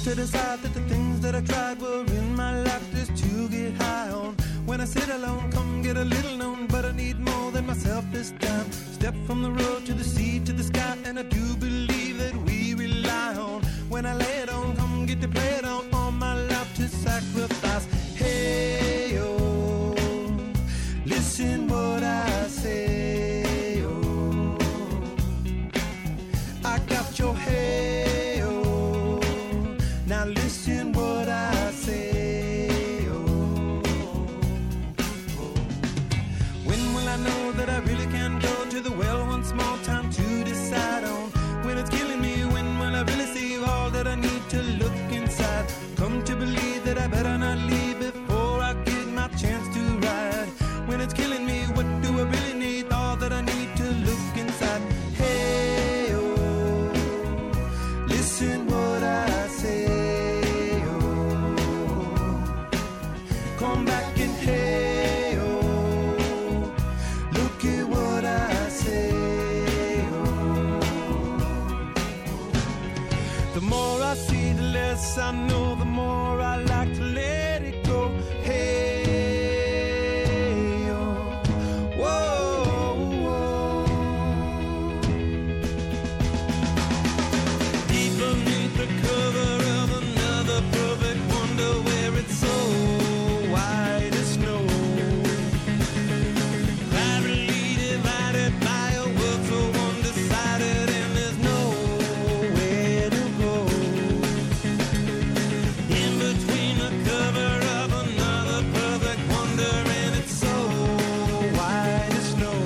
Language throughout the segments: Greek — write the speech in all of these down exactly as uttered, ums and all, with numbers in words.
to decide that the things that I tried were in my life just to get high on. When I sit alone, come get a little known, but I need more than myself this time. Step from the road to the sea to the sky, and I do believe that we rely on. When I lay it on, come get to play it on, all my life to sacrifice. Hey, oh, listen what I say, oh, I got your hey, oh, now listen what I say, oh, oh. When will I know that I really can go to the well one small time to decide on? When it's killing me, when will I really see all that I need to look inside? Come to believe that I better not leave before I get my chance to ride. When it's killing me, what do I really need? All that I need to look inside. Hey, oh, listen what I say, oh, come back and hey, oh, look at what I say, oh. The more I see, the less I know, the more I like to let it go. Hey, oh, whoa, whoa. Deep beneath the cover of another perfect wonder, where it's so white as snow, privately divided by a world so undecided, and there's nowhere to go. In between the cover of another perfect wonder, and it's so white as snow,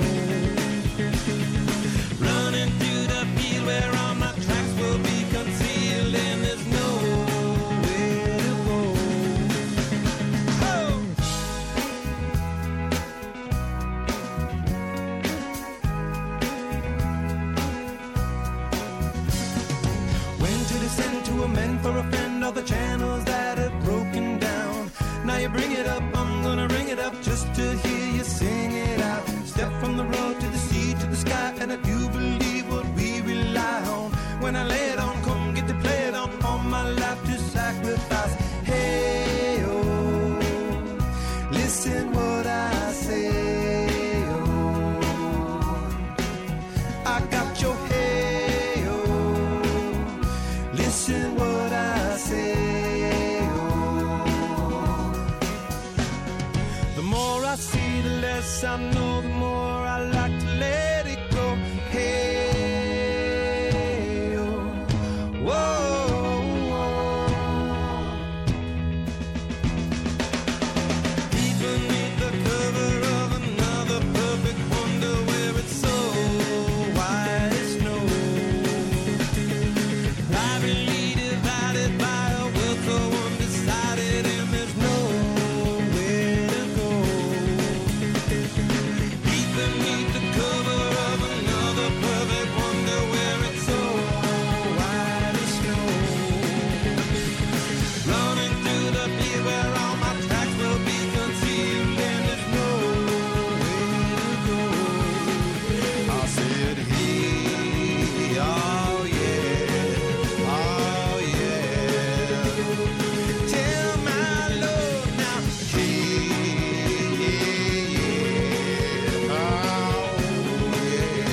running through the field where all my tracks will be concealed, and there's nowhere to go. Oh! When to descend to amend for a friend all the channels that have broken down. Now you bring it up, I'm gonna ring it up just to hear you sing it out. Step from the road to the sea to the sky, and I do believe what we rely on. When I lay it on, come get to play it on, all my life to sacrifice. Hey, oh, listen what I say, oh, I got your hey, oh, listen what I say, oh. The more I see, the less I know, the more I like to let it go. Hey, oh, whoa, whoa. Deep beneath the cover of another perfect wonder, where it's so white as snow, privately divided by a world so undecided, and there's nowhere to go. Deep beneath the cover of another perfect wonder, where it's so white as snow, running through the field where all my tracks will be concealed, and there's nowhere to go. I said, hey, oh yeah, oh yeah, tell my Lord now, hey, yeah, oh yeah.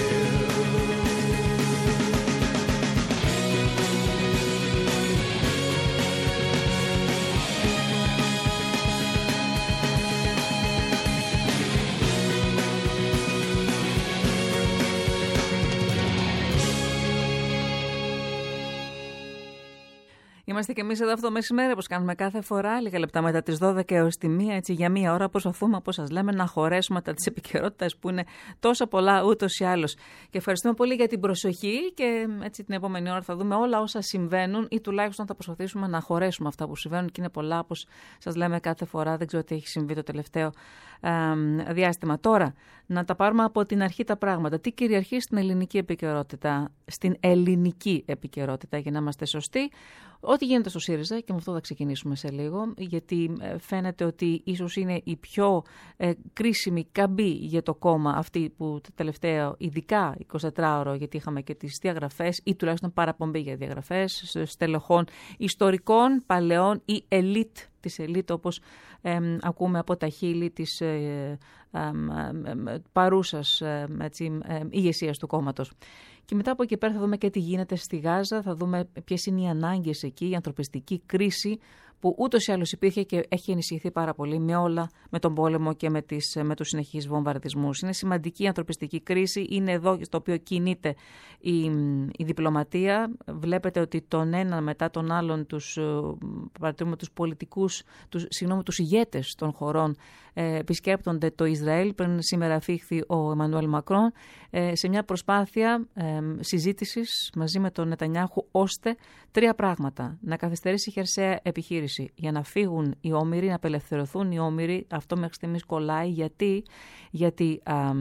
Είμαστε και εμείς εδώ αυτό το μεσημέρι, όπως κάνουμε κάθε φορά, λίγα λεπτά μετά τις δώδεκα έως τη μία, έτσι για μία ώρα προσπαθούμε, όπως σας λέμε, να χωρέσουμε τα της επικαιρότητας που είναι τόσα πολλά ούτως ή άλλως. Και ευχαριστούμε πολύ για την προσοχή και έτσι την επόμενη ώρα θα δούμε όλα όσα συμβαίνουν ή τουλάχιστον θα προσπαθήσουμε να χωρέσουμε αυτά που συμβαίνουν και είναι πολλά, όπως σας λέμε κάθε φορά, δεν ξέρω τι έχει συμβεί το τελευταίο ε, διάστημα. Τώρα, να τα πάρουμε από την αρχή τα πράγματα. Τι κυριαρχεί στην ελληνική επικαιρότητα, στην ελληνική επικαιρότητα, για να είμαστε σωστοί. Ό,τι ό,τι γίνεται στο ΣΥΡΙΖΑ, και με αυτό θα ξεκινήσουμε σε λίγο, γιατί φαίνεται ότι ίσως είναι η πιο ε, κρίσιμη καμπή για το κόμμα αυτή που το τελευταίο, ειδικά εικοσιτετράωρο, γιατί είχαμε και τις διαγραφές ή τουλάχιστον παραπομπή για διαγραφές στελεχών ιστορικών, παλαιών ή ελίτ, της ελίτ όπως ε, ακούμε από τα χείλη της ε, ε, ε, παρούσας ε, έτσι, ε, ηγεσίας του κόμματος. Και μετά από εκεί πέρα θα δούμε και τι γίνεται στη Γάζα, θα δούμε ποιες είναι οι ανάγκες εκεί, η ανθρωπιστική κρίση που ούτως ή άλλως υπήρχε και έχει ενισχυθεί πάρα πολύ με όλα, με τον πόλεμο και με, τις, με τους συνεχείς βομβαρδισμούς. Είναι σημαντική η ανθρωπιστική κρίση, είναι εδώ στο οποίο κινείται η, η διπλωματία. Βλέπετε ότι τον ένα μετά τον άλλον τους, παρατηρούμε τους πολιτικούς, τους, συγγνώμη, τους ηγέτες των χωρών ε, επισκέπτονται το Ισραήλ. Πριν σήμερα φύχθη ο Εμμανουέλ Μακρόν ε, σε μια προσπάθεια ε, συζήτησης μαζί με τον Νετανιάχου, ώστε τρία πράγματα: να καθυστερήσει η χερσαία επιχείρηση για να φύγουν οι όμηροι, να απελευθερωθούν οι όμηροι. Αυτό μέχρι στιγμής κολλάει. Γιατί, γιατί α, α,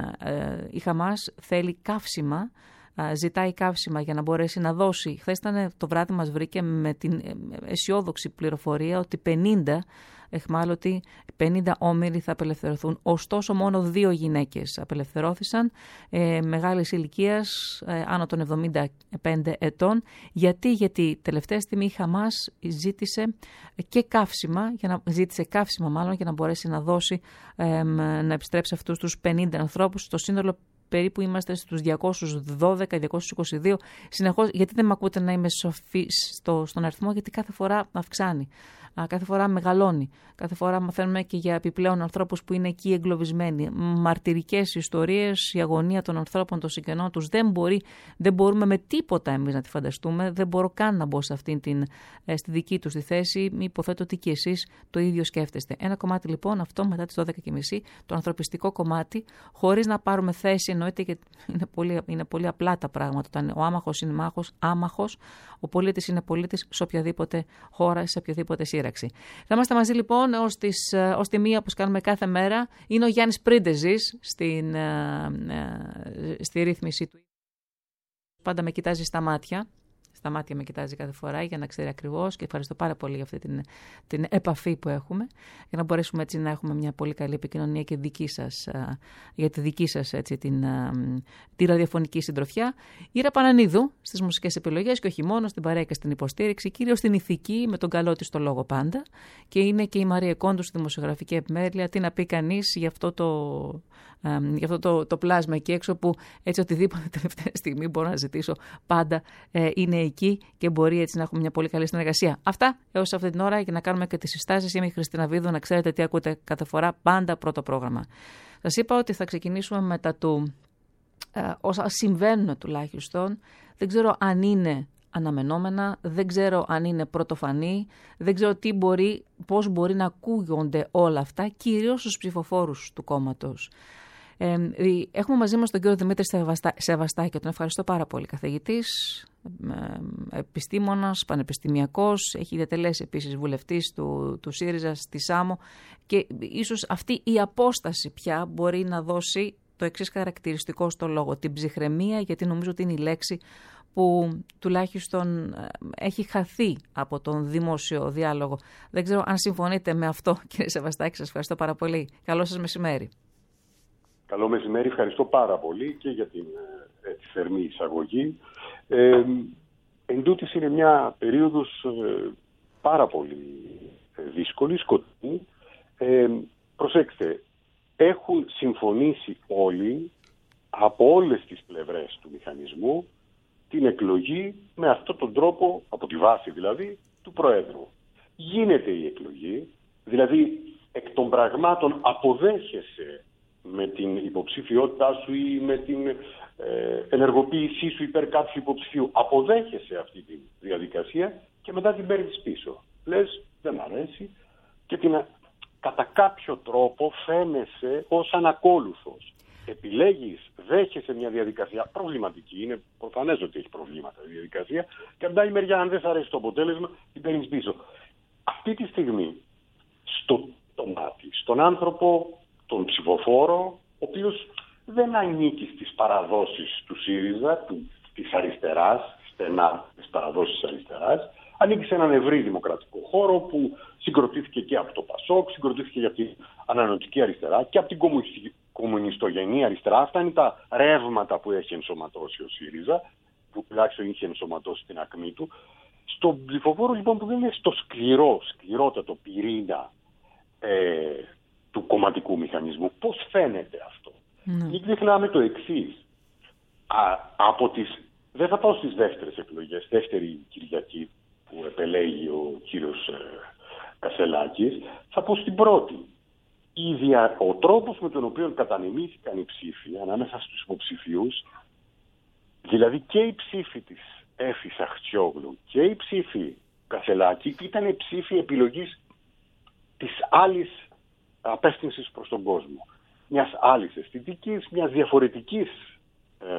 η Χαμάς θέλει καύσιμα, α, ζητάει καύσιμα για να μπορέσει να δώσει. Χθες ήταν το βράδυ, μας βρήκε με την αισιόδοξη πληροφορία ότι πενήντα εχμάλωτοι, πενήντα όμηροι θα απελευθερωθούν. Ωστόσο, μόνο δύο γυναίκες απελευθερώθησαν, ε, μεγάλης ηλικίας, ε, άνω των εβδομήντα πέντε ετών. Γιατί, γιατί τελευταία στιγμή η Χαμάς ζήτησε και καύσιμα, για να, ζήτησε καύσιμα μάλλον για να μπορέσει να δώσει, ε, να επιστρέψει αυτούς τους πενήντα ανθρώπους. Στο σύνολο περίπου είμαστε στους διακόσιους δώδεκα, διακόσιους είκοσι δύο. Συνεχώς, γιατί δεν με ακούτε να είμαι σοφή στο, στον αριθμό, γιατί κάθε φορά αυξάνει. Κάθε φορά μεγαλώνει. Κάθε φορά μαθαίνουμε και για επιπλέον ανθρώπους που είναι εκεί εγκλωβισμένοι. Μαρτυρικές ιστορίες, η αγωνία των ανθρώπων, των συγγενών τους. Δεν, μπορεί, δεν μπορούμε με τίποτα εμείς να τη φανταστούμε. Δεν μπορώ καν να μπω σε αυτήν την, στη δική τους τη θέση. Υποθέτω ότι και εσείς το ίδιο σκέφτεστε. Ένα κομμάτι λοιπόν αυτό μετά τις δώδεκα και μισή, το ανθρωπιστικό κομμάτι, χωρίς να πάρουμε θέση, εννοείται, και είναι πολύ, είναι πολύ απλά τα πράγματα. Όταν ο άμαχος είναι μάχος, άμαχος, ο πολίτης είναι πολίτης σε οποιαδήποτε χώρα, σε οποιαδήποτε σύραξη. Θα είμαστε μαζί λοιπόν ως, τις, ως τη μία, όπως κάνουμε κάθε μέρα. Είναι ο Γιάννης Πρίντεζης στην, στη ρύθμιση του. Πάντα με κοιτάζει στα μάτια. Στα μάτια με κοιτάζει κάθε φορά για να ξέρει ακριβώς, και ευχαριστώ πάρα πολύ για αυτή την, την επαφή που έχουμε, για να μπορέσουμε έτσι να έχουμε μια πολύ καλή επικοινωνία και δική σας, για τη δική σας έτσι, την, τη ραδιοφωνική συντροφιά. Ήρα Πανανίδου στις μουσικές επιλογές και όχι μόνο, στην παρέα και στην υποστήριξη, κυρίως στην ηθική, με τον καλό της το λόγο πάντα. Και είναι και η Μαρία Κόντου στη δημοσιογραφική επιμέλεια. Τι να πει κανείς για αυτό το. Um, για αυτό το, το πλάσμα εκεί έξω, που έτσι οτιδήποτε τελευταία στιγμή μπορώ να ζητήσω πάντα ε, είναι εκεί και μπορεί έτσι να έχουμε μια πολύ καλή συνεργασία. Αυτά έως αυτή την ώρα, για να κάνουμε και τις συστάσεις. Είμαι η Χριστίνα Βίδου, να ξέρετε τι ακούτε κάθε φορά, πάντα πρώτο πρόγραμμα. Σας είπα ότι θα ξεκινήσουμε μετά του ε, όσα συμβαίνουν τουλάχιστον. Δεν ξέρω αν είναι αναμενόμενα, δεν ξέρω αν είναι πρωτοφανή, δεν ξέρω τι μπορεί, πώς μπορεί να ακούγονται όλα αυτά, κυρίως στους ψηφοφόρους του κόμματος. Ε, έχουμε μαζί μας τον κύριο Δημήτρη Σεβαστάκη, τον ευχαριστώ πάρα πολύ, καθηγητής, ε, επιστήμονας, πανεπιστημιακός, έχει διατελέσει επίσης βουλευτής του, του ΣΥΡΙΖΑ στη Σάμο, και ίσως αυτή η απόσταση πια μπορεί να δώσει το εξής χαρακτηριστικό στο λόγο, την ψυχραιμία, γιατί νομίζω ότι είναι η λέξη που τουλάχιστον έχει χαθεί από τον δημόσιο διάλογο. Δεν ξέρω αν συμφωνείτε με αυτό, κύριε Σεβαστάκη. Σας ευχαριστώ πάρα πολύ. Καλό σας μεσημέρι. Καλό μεσημέρι. Ευχαριστώ πάρα πολύ και για την έτσι, θερμή εισαγωγή. Ε, εν τούτης είναι μια περίοδος ε, πάρα πολύ δύσκολη, σκοτεινή. Ε, προσέξτε, έχουν συμφωνήσει όλοι από όλες τις πλευρές του μηχανισμού την εκλογή με αυτόν τον τρόπο, από τη βάση δηλαδή, του Προέδρου. Γίνεται η εκλογή, δηλαδή εκ των πραγμάτων αποδέχεσαι με την υποψηφιότητά σου ή με την ε, ενεργοποίησή σου υπέρ κάποιου υποψηφίου. Αποδέχεσαι αυτή τη διαδικασία και μετά την παίρνεις πίσω. Λες, δεν μ' αρέσει, και την, κατά κάποιο τρόπο φαίνεσαι ως ανακόλουθος. Επιλέγεις, δέχεσαι μια διαδικασία προβληματική, είναι προφανές ότι έχει προβλήματα η διαδικασία, και από την άλλη μεριά, αν δεν θα αρέσει το αποτέλεσμα, την παίρνεις πίσω. Αυτή τη στιγμή, στο το μάτι, στον άνθρωπο, τον ψηφοφόρο, ο οποίος δεν ανήκει στις παραδόσεις του ΣΥΡΙΖΑ, του, της αριστεράς, στενά τις παραδόσεις της αριστεράς, ανήκει σε έναν ευρύ δημοκρατικό χώρο που συγκροτήθηκε και από το ΠΑΣΟΚ, συγκροτήθηκε για την ανανεωτική αριστερά και από την κομμουνιστογενή αριστερά. Αυτά είναι τα ρεύματα που έχει ενσωματώσει ο ΣΥΡΙΖΑ, που τουλάχιστον είχε ενσωματώσει την ακμή του. Στον ψηφοφόρο λοιπόν που δεν είναι στο σκληρό, σκληρότατο πυρήνα ε, του κομματικού μηχανισμού, πώς φαίνεται αυτό? Mm. Μην ξεχνάμε το εξής. Από τις, δεν θα πάω στις δεύτερες εκλογές, δεύτερη Κυριακή που επελέγει ο κύριος ε, Κασελάκης, θα πω στην πρώτη. Η δια, ο τρόπος με τον οποίο κατανεμήθηκαν οι ψήφοι ανάμεσα στους υποψηφίους, δηλαδή και οι ψήφοι της Έφης Αχτσιόγλου και οι ψήφοι Κασελάκη, ήταν ψήφοι επιλογής της άλλης απεύθυνσης προς τον κόσμο. Μιας άλλης αισθητικής, μιας διαφορετικής ε,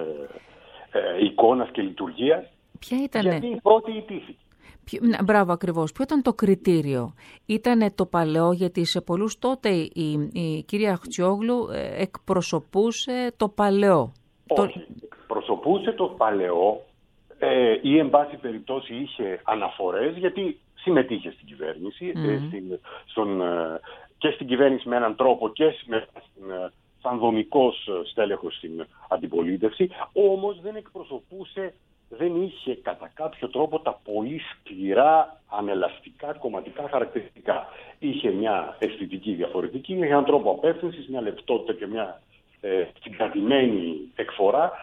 ε, εικόνας και λειτουργίας. Ποια ήτανε? Γιατί η πρώτη ιτήθηκε. Ποιο, μπράβο ακριβώς. Ποιο ήταν το κριτήριο? Ήτανε το παλαιό, γιατί σε πολλούς τότε η, η κυρία Αχτσιόγλου ε, εκπροσωπούσε το παλαιό. Όχι, το... εκπροσωπούσε το παλαιό ε, ή εν πάση περιπτώσει είχε αναφορές, γιατί συμμετείχε στην κυβέρνηση, mm. ε, στην, στον, ε, και στην κυβέρνηση με έναν τρόπο και με, ε, σαν δομικός στέλεχος στην αντιπολίτευση, όμως δεν εκπροσωπούσε, δεν είχε κατά κάποιο τρόπο τα πολύ σκληρά, ανελαστικά κομματικά χαρακτηριστικά. Είχε μια αισθητική διαφορετική, είχε έναν τρόπο απεύθυνσης, μια λεπτότητα και μια ε, συγκρατημένη εκφορά.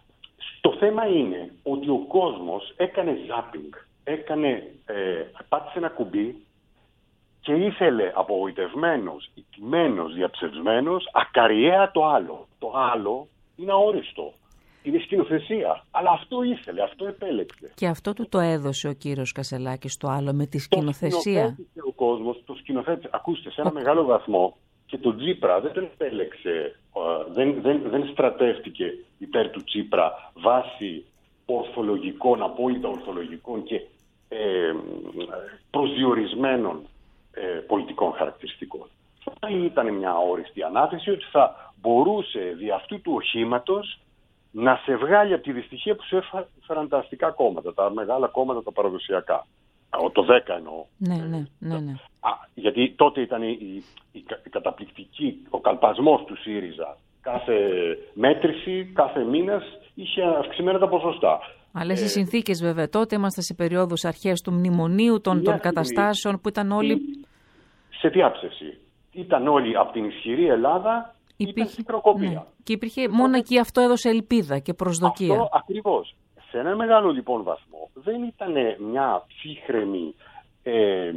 Το θέμα είναι ότι ο κόσμος έκανε zapping, έκανε, ε, πάτησε ένα κουμπί και ήθελε απογοητευμένος, ηττημένος, διαψευσμένος, ακαριέα το άλλο. Το άλλο είναι αόριστο. Είναι σκηνοθεσία. Αλλά αυτό ήθελε, αυτό επέλεξε. Και αυτό του το έδωσε ο κύριος Κασελάκης το άλλο με τη σκηνοθεσία. Το σκηνοθέτησε ο κόσμος, το σκηνοθέτησε. Ακούστε, σε ένα ο... μεγάλο βαθμό και τον Τσίπρα δεν τον επέλεξε, δεν, δεν, δεν στρατεύτηκε υπέρ του Τσίπρα βάσει ορθολογικών, απόλυτα ορθολογικών και ε, προσδιορισμένων ε, πολιτικών χαρακτηριστικών. Θα ήταν μια αόριστη ανάθεση ότι θα μπορούσε δι' αυτού του οχήματος να σε βγάλει από τη δυστυχία που σου έφεραν τα αστικά κόμματα, τα μεγάλα κόμματα, τα παραδοσιακά. Το δέκα εννοώ. Ναι, ναι, ναι, ναι. Α, γιατί τότε ήταν η, η, η, η καταπληκτική, ο καλπασμός του ΣΥΡΙΖΑ. Κάθε μέτρηση, κάθε μήνας είχε αυξημένα τα ποσοστά. Αλλά σε ε, συνθήκες βέβαια. Τότε ήμασταν σε περίοδους αρχές του μνημονίου, των, των καταστάσεων που ήταν όλοι... Σε διάψευση. Ήταν όλοι από την ισχυρή Ελλάδα, υπήρχε, ήταν στην προκοπία. Ναι. Και υπήρχε μόνο εκεί, αυτό έδωσε ελπίδα και προσδοκία. Αυτό ακριβώς. Σε ένα μεγάλο λοιπόν βαθμό δεν ήταν μια ψύχρεμη, ε, ε,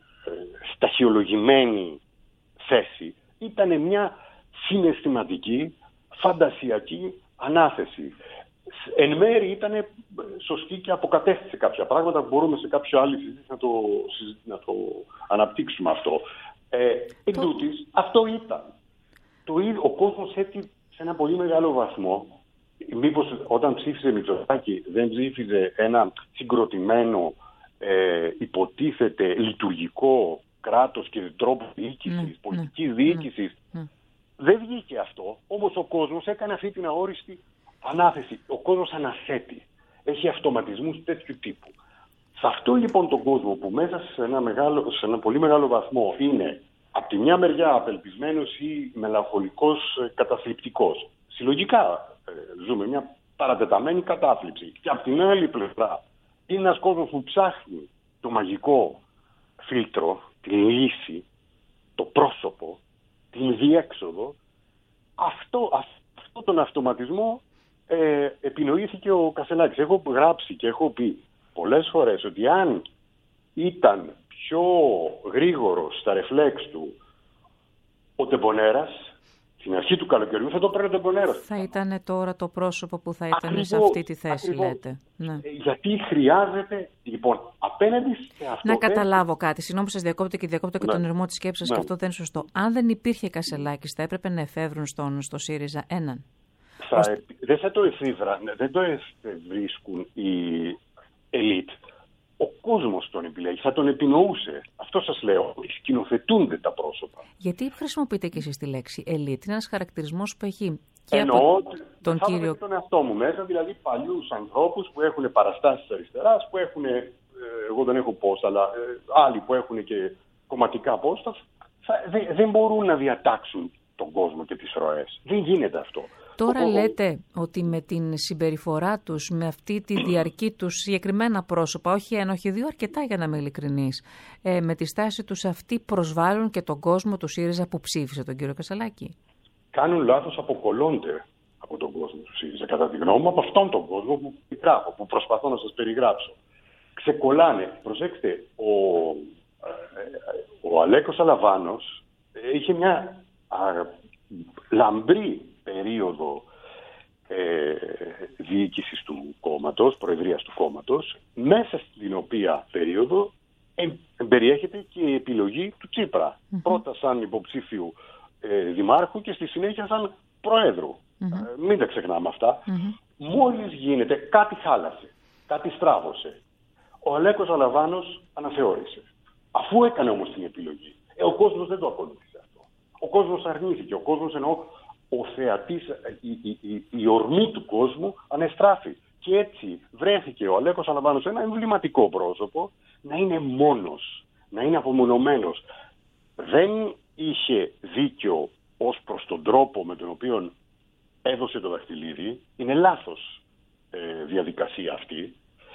σταχυολογημένη θέση. Ήταν μια συναισθηματική, φαντασιακή ανάθεση. Εν μέρει ήταν σωστή και αποκατέστησε κάποια πράγματα που μπορούμε σε κάποιο άλλη συζήτηση να το, να το αναπτύξουμε αυτό. Ε, εν το... τούτης, αυτό ήταν. Το, ο κόσμος έτσι σε ένα πολύ μεγάλο βαθμό, μήπως όταν ψήφιζε Μητσοτάκη δεν ψήφιζε ένα συγκροτημένο ε, υποτίθεται λειτουργικό κράτος και τρόπο διοίκησης, mm, πολιτικής mm, διοίκησης. Mm. Δεν βγήκε αυτό, όμως ο κόσμος έκανε αυτή την αόριστη ανάθεση. Ο κόσμος αναθέτει. Έχει αυτοματισμούς τέτοιου τύπου. Σε αυτό λοιπόν τον κόσμο που μέσα σε ένα, μεγάλο, σε ένα πολύ μεγάλο βαθμό είναι από τη μια μεριά απελπισμένος ή μελαγχολικός καταθλιπτικός. Συλλογικά ε, ζούμε μια παρατεταμένη κατάθλιψη. Και από την άλλη πλευρά είναι ένας κόσμος που ψάχνει το μαγικό φίλτρο, τη λύση, το πρόσωπο, την διέξοδο. Αυτό, αυτό τον αυτοματισμό ε, επινοήθηκε ο Κασελάκης. Έχω γράψει και έχω πει πολλές φορές ότι αν ήταν πιο γρήγορος στα ρεφλέξ του ο Τεμπονέρας, στην αρχή του καλοκαιριού θα το παίρνει ο Τεμπονέρας. Θα ήταν τώρα το πρόσωπο που θα ήταν ακριβώς, σε αυτή τη θέση, ακριβώς, λέτε. Ναι. Γιατί χρειάζεται, λοιπόν, απέναντι σε αυτό... Να καταλάβω κάτι. Συγγνώμη που σας διακόπτω και διακόπτω και ναι. τον ερμό της σκέψης σας, ναι. και αυτό δεν είναι σωστό. Αν δεν υπήρχε Κασελάκης, θα έπρεπε να εφεύρουν στον, στο ΣΥΡΙΖΑ έναν. Θα, Ως... Δεν θα το εφήβραν, δεν το βρίσκουν οι ελίτ. Ο κόσμος τον επιλέγει, θα τον επινοούσε. Αυτό σας λέω, σκηνοθετούνται τα πρόσωπα. Γιατί χρησιμοποιείτε και εσείς τη λέξη ελίτ? Είναι ένας χαρακτηρισμός που έχει και εννοώ, από τον θα κύριο... τον εαυτό μου μέσα, δηλαδή παλιούς ανθρώπους που έχουν παραστάσεις αριστεράς, που έχουν ε, εγώ δεν έχω post, αλλά ε, άλλοι που έχουν και κομματικά post, θα, δε, δεν μπορούν να διατάξουν τον κόσμο και τις ροές. Δεν γίνεται αυτό. Τώρα Ο... λέτε ότι με την συμπεριφορά τους, με αυτή τη διαρκή τους συγκεκριμένα πρόσωπα, όχι ένα, όχι δύο, αρκετά για να είμαι ειλικρινής, ε, με τη στάση τους αυτή προσβάλλουν και τον κόσμο του ΣΥΡΙΖΑ που ψήφισε τον κύριο Κασσαλάκη. Κάνουν λάθος, αποκολλώνται από τον κόσμο του ΣΥΡΙΖΑ, κατά τη γνώμη μου, από αυτόν τον κόσμο που γράφω, που προσπαθώ να σας περιγράψω. Ξεκολλάνε. Προσέξτε, ο, ο Αλέκος Αλαβάνος είχε μια α, λαμπρή περίοδο ε, διοίκησης του κόμματος, προεδρίας του κόμματος, μέσα στην οποία περίοδο ε, περιέχεται και η επιλογή του Τσίπρα. Mm-hmm. Πρώτα σαν υποψήφιου ε, δημάρχου και στη συνέχεια σαν προέδρου. Mm-hmm. Ε, μην τα ξεχνάμε αυτά. Mm-hmm. Μόλις γίνεται, κάτι χάλασε, κάτι στράβωσε. Ο Αλέκος Αλαβάνος αναθεώρησε. Αφού έκανε όμως την επιλογή, ε, ο κόσμος δεν το ακολούθησε αυτό. Ο κόσμος αρνήθηκε. Ο κόσμος εννοώ ο θεατής, η, η, η, η ορμή του κόσμου ανεστράφη. Και έτσι βρέθηκε ο Αλέκος Αλαβάνος ένα εμβληματικό πρόσωπο να είναι μόνος, να είναι απομονωμένος. Δεν είχε δίκιο ως προς τον τρόπο με τον οποίο έδωσε το δαχτυλίδι. Είναι λάθος ε, διαδικασία αυτή.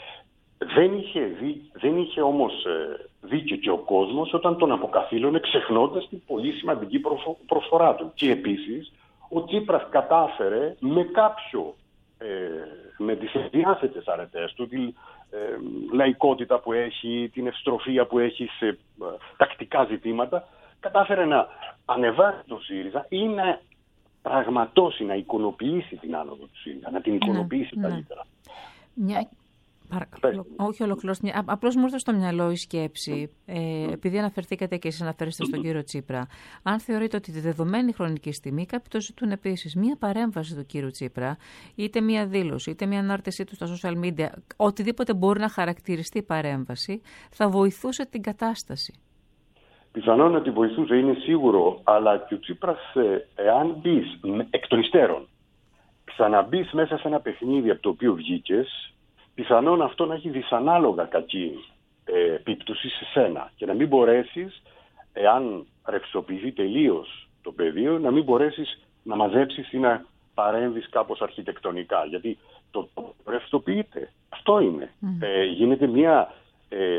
Δεν είχε, δει, δεν είχε όμως ε, δίκιο και ο κόσμος όταν τον αποκαθήλωνε ξεχνώντας την πολύ σημαντική προσφο, προσφορά του. Και επίσης ο Τσίπρας κατάφερε με κάποιο, ε, με τις διάθετες αρετές του, την ε, λαϊκότητα που έχει, την ευστροφία που έχει σε ε, τακτικά ζητήματα, κατάφερε να ανεβάσει το ΣΥΡΙΖΑ ή να πραγματώσει, να εικονοποιήσει την άνοδο του ΣΥΡΙΖΑ, να την εικονοποιήσει ναι, καλύτερα. Μια... Παρακαλώ. Όχι ολοκληρώσει. Απλώς μου ήρθε στο μυαλό η σκέψη, ε, επειδή αναφερθήκατε και εσείς αναφέρεστε στον κύριο Τσίπρα, αν θεωρείτε ότι τη δεδομένη χρονική στιγμή κάποιοι το ζητούν επίσης, μία παρέμβαση του κύριου Τσίπρα, είτε μία δήλωση, είτε μία ανάρτησή του στα social media, οτιδήποτε μπορεί να χαρακτηριστεί η παρέμβαση, θα βοηθούσε την κατάσταση. Πιθανόν να τη βοηθούσε, είναι σίγουρο, αλλά και ο Τσίπρας, εάν μπει εκ των υστέρων, ξαναμπεί μέσα σε ένα παιχνίδι από το οποίο βγήκες, πιθανόν αυτό να έχει δυσανάλογα κακή ε, επίπτωση σε σένα και να μην μπορέσεις, εάν ρευστοποιηθεί τελείως το πεδίο, να μην μπορέσεις να μαζέψεις ή να παρέμβεις κάπως αρχιτεκτονικά. Γιατί το ρευστοποιείται. Αυτό είναι. Mm. Ε, γίνεται μια ε,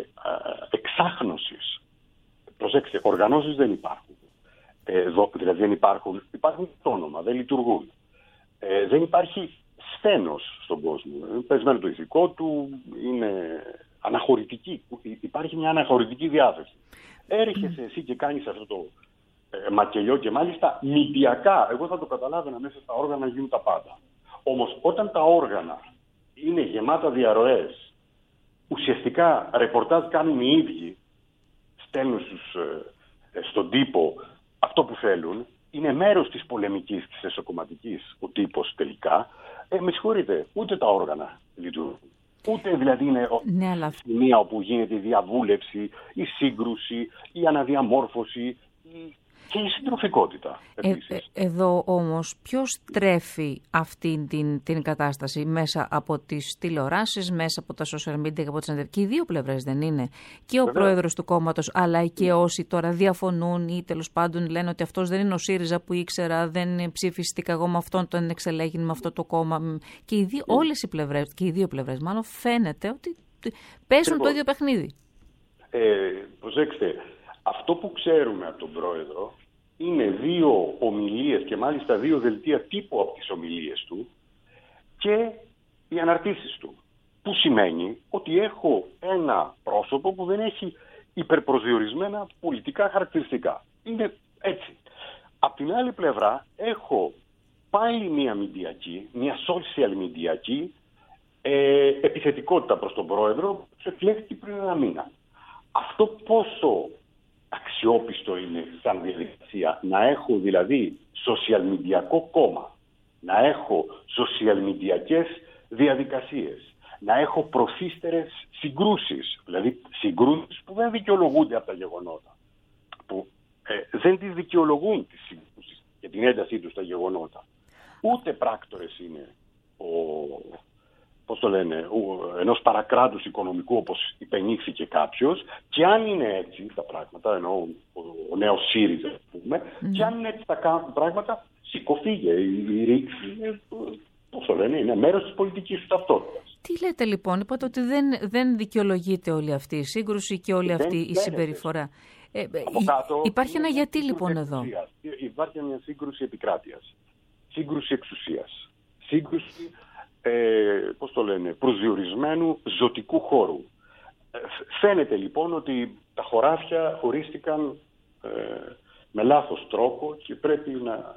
εξάχνωση. Προσέξτε, οργανώσεις δεν υπάρχουν. Ε, δο, δηλαδή δεν υπάρχουν, υπάρχουν το όνομα, δεν λειτουργούν. Ε, δεν υπάρχει σθένος στον κόσμο. Πεσμένο το ηθικό του, είναι αναχωρητική. Υπάρχει μια αναχωρητική διάθεση. Έρχεσαι εσύ και κάνεις αυτό το ε, μακελιό και μάλιστα μηντιακά. Εγώ θα το καταλάβαινα μέσα στα όργανα γίνουν τα πάντα. Όμως όταν τα όργανα είναι γεμάτα διαρροές, ουσιαστικά ρεπορτάζ κάνουν οι ίδιοι, στέλνουν στους, ε, στον τύπο αυτό που θέλουν, είναι μέρος της πολεμικής, της εσωκομματικής ο τύπος τελικά. Ε, με συγχωρείτε, ούτε τα όργανα λειτουργούν. Ούτε δηλαδή είναι ναι, αλλά... σημεία όπου γίνεται η διαβούλευση, η σύγκρουση, η αναδιαμόρφωση η... και η συντροφικότητα. Ε, ε, εδώ όμως ποιος τρέφει αυτή την, την κατάσταση μέσα από τις τηλεοράσεις, μέσα από τα social media και από τις συνδεδείες. Και οι δύο πλευρές δεν είναι. Και ο Βέβαια. πρόεδρος του κόμματος, αλλά και όσοι τώρα διαφωνούν ή τέλος πάντων λένε ότι αυτός δεν είναι ο ΣΥΡΙΖΑ που ήξερα, δεν ψηφιστήκα εγώ με αυτόν, τον εξελέγει με αυτό το κόμμα. Και οι δύο, όλες οι πλευρές, και οι δύο πλευρές μάλλον φαίνεται ότι παίζουν λοιπόν, το ίδιο παιχνίδι. Ε, προσέξτε, αυτό που ξέρουμε από τον πρόεδρο είναι δύο ομιλίες και μάλιστα δύο δελτία τύπου από τις ομιλίες του και οι αναρτήσεις του. Που σημαίνει ότι έχω ένα πρόσωπο που δεν έχει υπερπροσδιορισμένα πολιτικά χαρακτηριστικά. Είναι έτσι. Απ' την άλλη πλευρά έχω πάλι μια μηντιακή, μια social μηντιακή ε, επιθετικότητα προς τον πρόεδρο που εκλέχθηκε πριν ένα μήνα. Αυτό πόσο αξιόπιστο είναι σαν διαδικασία να έχω δηλαδή σοσιαλμηντιακό κόμμα, να έχω σοσιαλμηντιακές διαδικασίες, να έχω προθύστερες συγκρούσεις, δηλαδή συγκρούσεις που δεν δικαιολογούνται από τα γεγονότα, που ε, δεν τις δικαιολογούν τις συγκρούσεις και την έντασή τους στα γεγονότα. Ούτε πράκτορες είναι ο πώς το λένε, ενός παρακράτους οικονομικού, όπως υπενήχθηκε κάποιος, και αν είναι έτσι τα πράγματα, ενώ ο, ο νέος ΣΥΡΙΖΑ, ας πούμε, mm. και αν είναι έτσι τα πράγματα, σηκωφίγε. Η ρήξη είναι, πώς το λένε, είναι μέρος της πολιτικής του ταυτότητας. Τι λέτε λοιπόν, είπατε ότι δεν, δεν δικαιολογείται όλη αυτή η σύγκρουση και όλη αυτή η συμπεριφορά. Ε, κάτω, υπάρχει ένα γιατί λοιπόν εδώ. Υπάρχει μια σύγκρουση επικράτειας, σύγκρουση εξουσίας, σύγκρουση, ε, πώς το λένε, προσδιορισμένου ζωτικού χώρου. Ε, φαίνεται λοιπόν ότι τα χωράφια χωρίστηκαν ε, με λάθος τρόπο και πρέπει να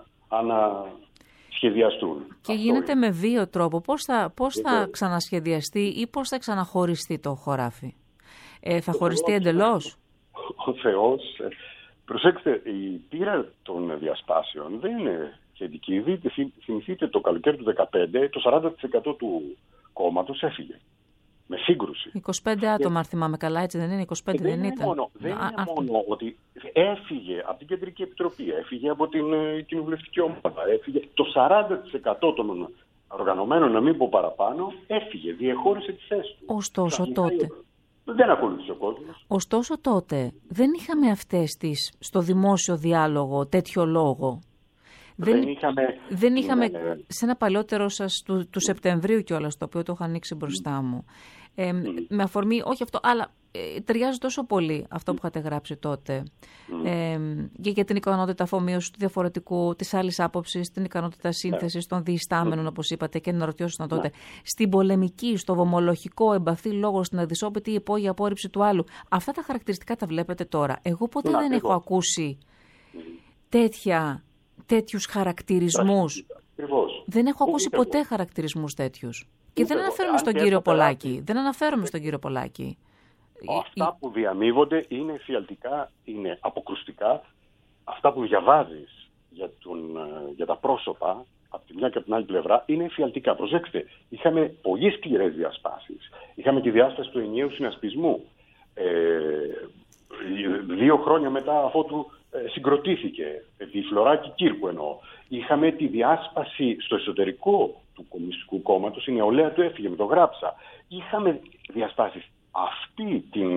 ανασχεδιαστούν. Και Αυτό γίνεται είναι. με βίο τρόπο. Πώς θα, πώς θα ξανασχεδιαστεί ή πώς θα ξαναχωριστεί το χωράφι. Ε, θα χωριστεί εντελώς. Ο Θεός, προσέξτε, η πείρα των διασπάσεων δεν είναι σχετική. Δείτε, θυμηθείτε το καλοκαίρι του δεκαπέντε, το σαράντα τοις εκατό του κόμματος έφυγε. Με σύγκρουση. είκοσι πέντε άτομα, αν θυμάμαι καλά, έτσι δεν είναι, είκοσι πέντε δεν, δεν είναι ήταν. Μόνο, δεν Α, είναι αυτό. μόνο ότι έφυγε από την Κεντρική Επιτροπή, έφυγε από την Κοινοβουλευτική Ομάδα, έφυγε το σαράντα τοις εκατό των οργανωμένων, να μην πω παραπάνω, έφυγε, διεχώρισε τη θέση του. Ωστόσο Ξαφνικά, τότε... Δεν ακολούθησε ο κόσμος. Ωστόσο τότε δεν είχαμε αυτές τις στο δημόσιο διάλογο τέτοιο λόγο. Δεν, δεν είχαμε, δεν είχαμε είναι... σε ένα παλιότερο σας του, του Σεπτεμβρίου κιόλας, το οποίο το είχα ανοίξει μπροστά μου. Ε, mm. Με αφορμή, όχι αυτό, αλλά ε, ταιριάζει τόσο πολύ αυτό που είχατε γράψει τότε. Mm. Ε, και για την ικανότητα αφομοίωσης του διαφορετικού, της άλλης άποψης, την ικανότητα σύνθεσης yeah. των διιστάμενων, mm. όπως είπατε, και να ρωτιώσουν τότε. Yeah. Στην πολεμική, στο βομολογικό, εμπαθή λόγο, στην αδυσόπιτη ή υπόγεια απόρριψη του άλλου. Αυτά τα χαρακτηριστικά τα βλέπετε τώρα. Εγώ ποτέ yeah, δεν εγώ. έχω ακούσει mm. τέτοια. τέτοιους χαρακτηρισμούς. Ακριβώς. Δεν έχω ακούσει ποτέ εγώ. χαρακτηρισμούς τέτοιους. Και Ούτε δεν αναφέρομαι στον κύριο Πολάκη. Δεν αναφέρομαι στον κύριο Πολάκη. Αυτά που διαμείβονται είναι εφιαλτικά, είναι αποκρουστικά. Αυτά που διαβάζεις για, τον, για τα πρόσωπα, από τη μια και από την άλλη πλευρά, είναι εφιαλτικά. Προσέξτε, είχαμε πολύ σκληρές διασπάσεις. Είχαμε τη διάσταση του ενιαίου συνασπισμού. Ε, δύο χρόνια μετά αφότου συγκροτήθηκε, τη Φλωράκη Κύρκου εννοώ. Είχαμε τη διάσπαση στο εσωτερικό του Κομμουνιστικού Κόμματος, η νεολαία του έφυγε, με το γράψα. Είχαμε διασπάσεις. Αυτή την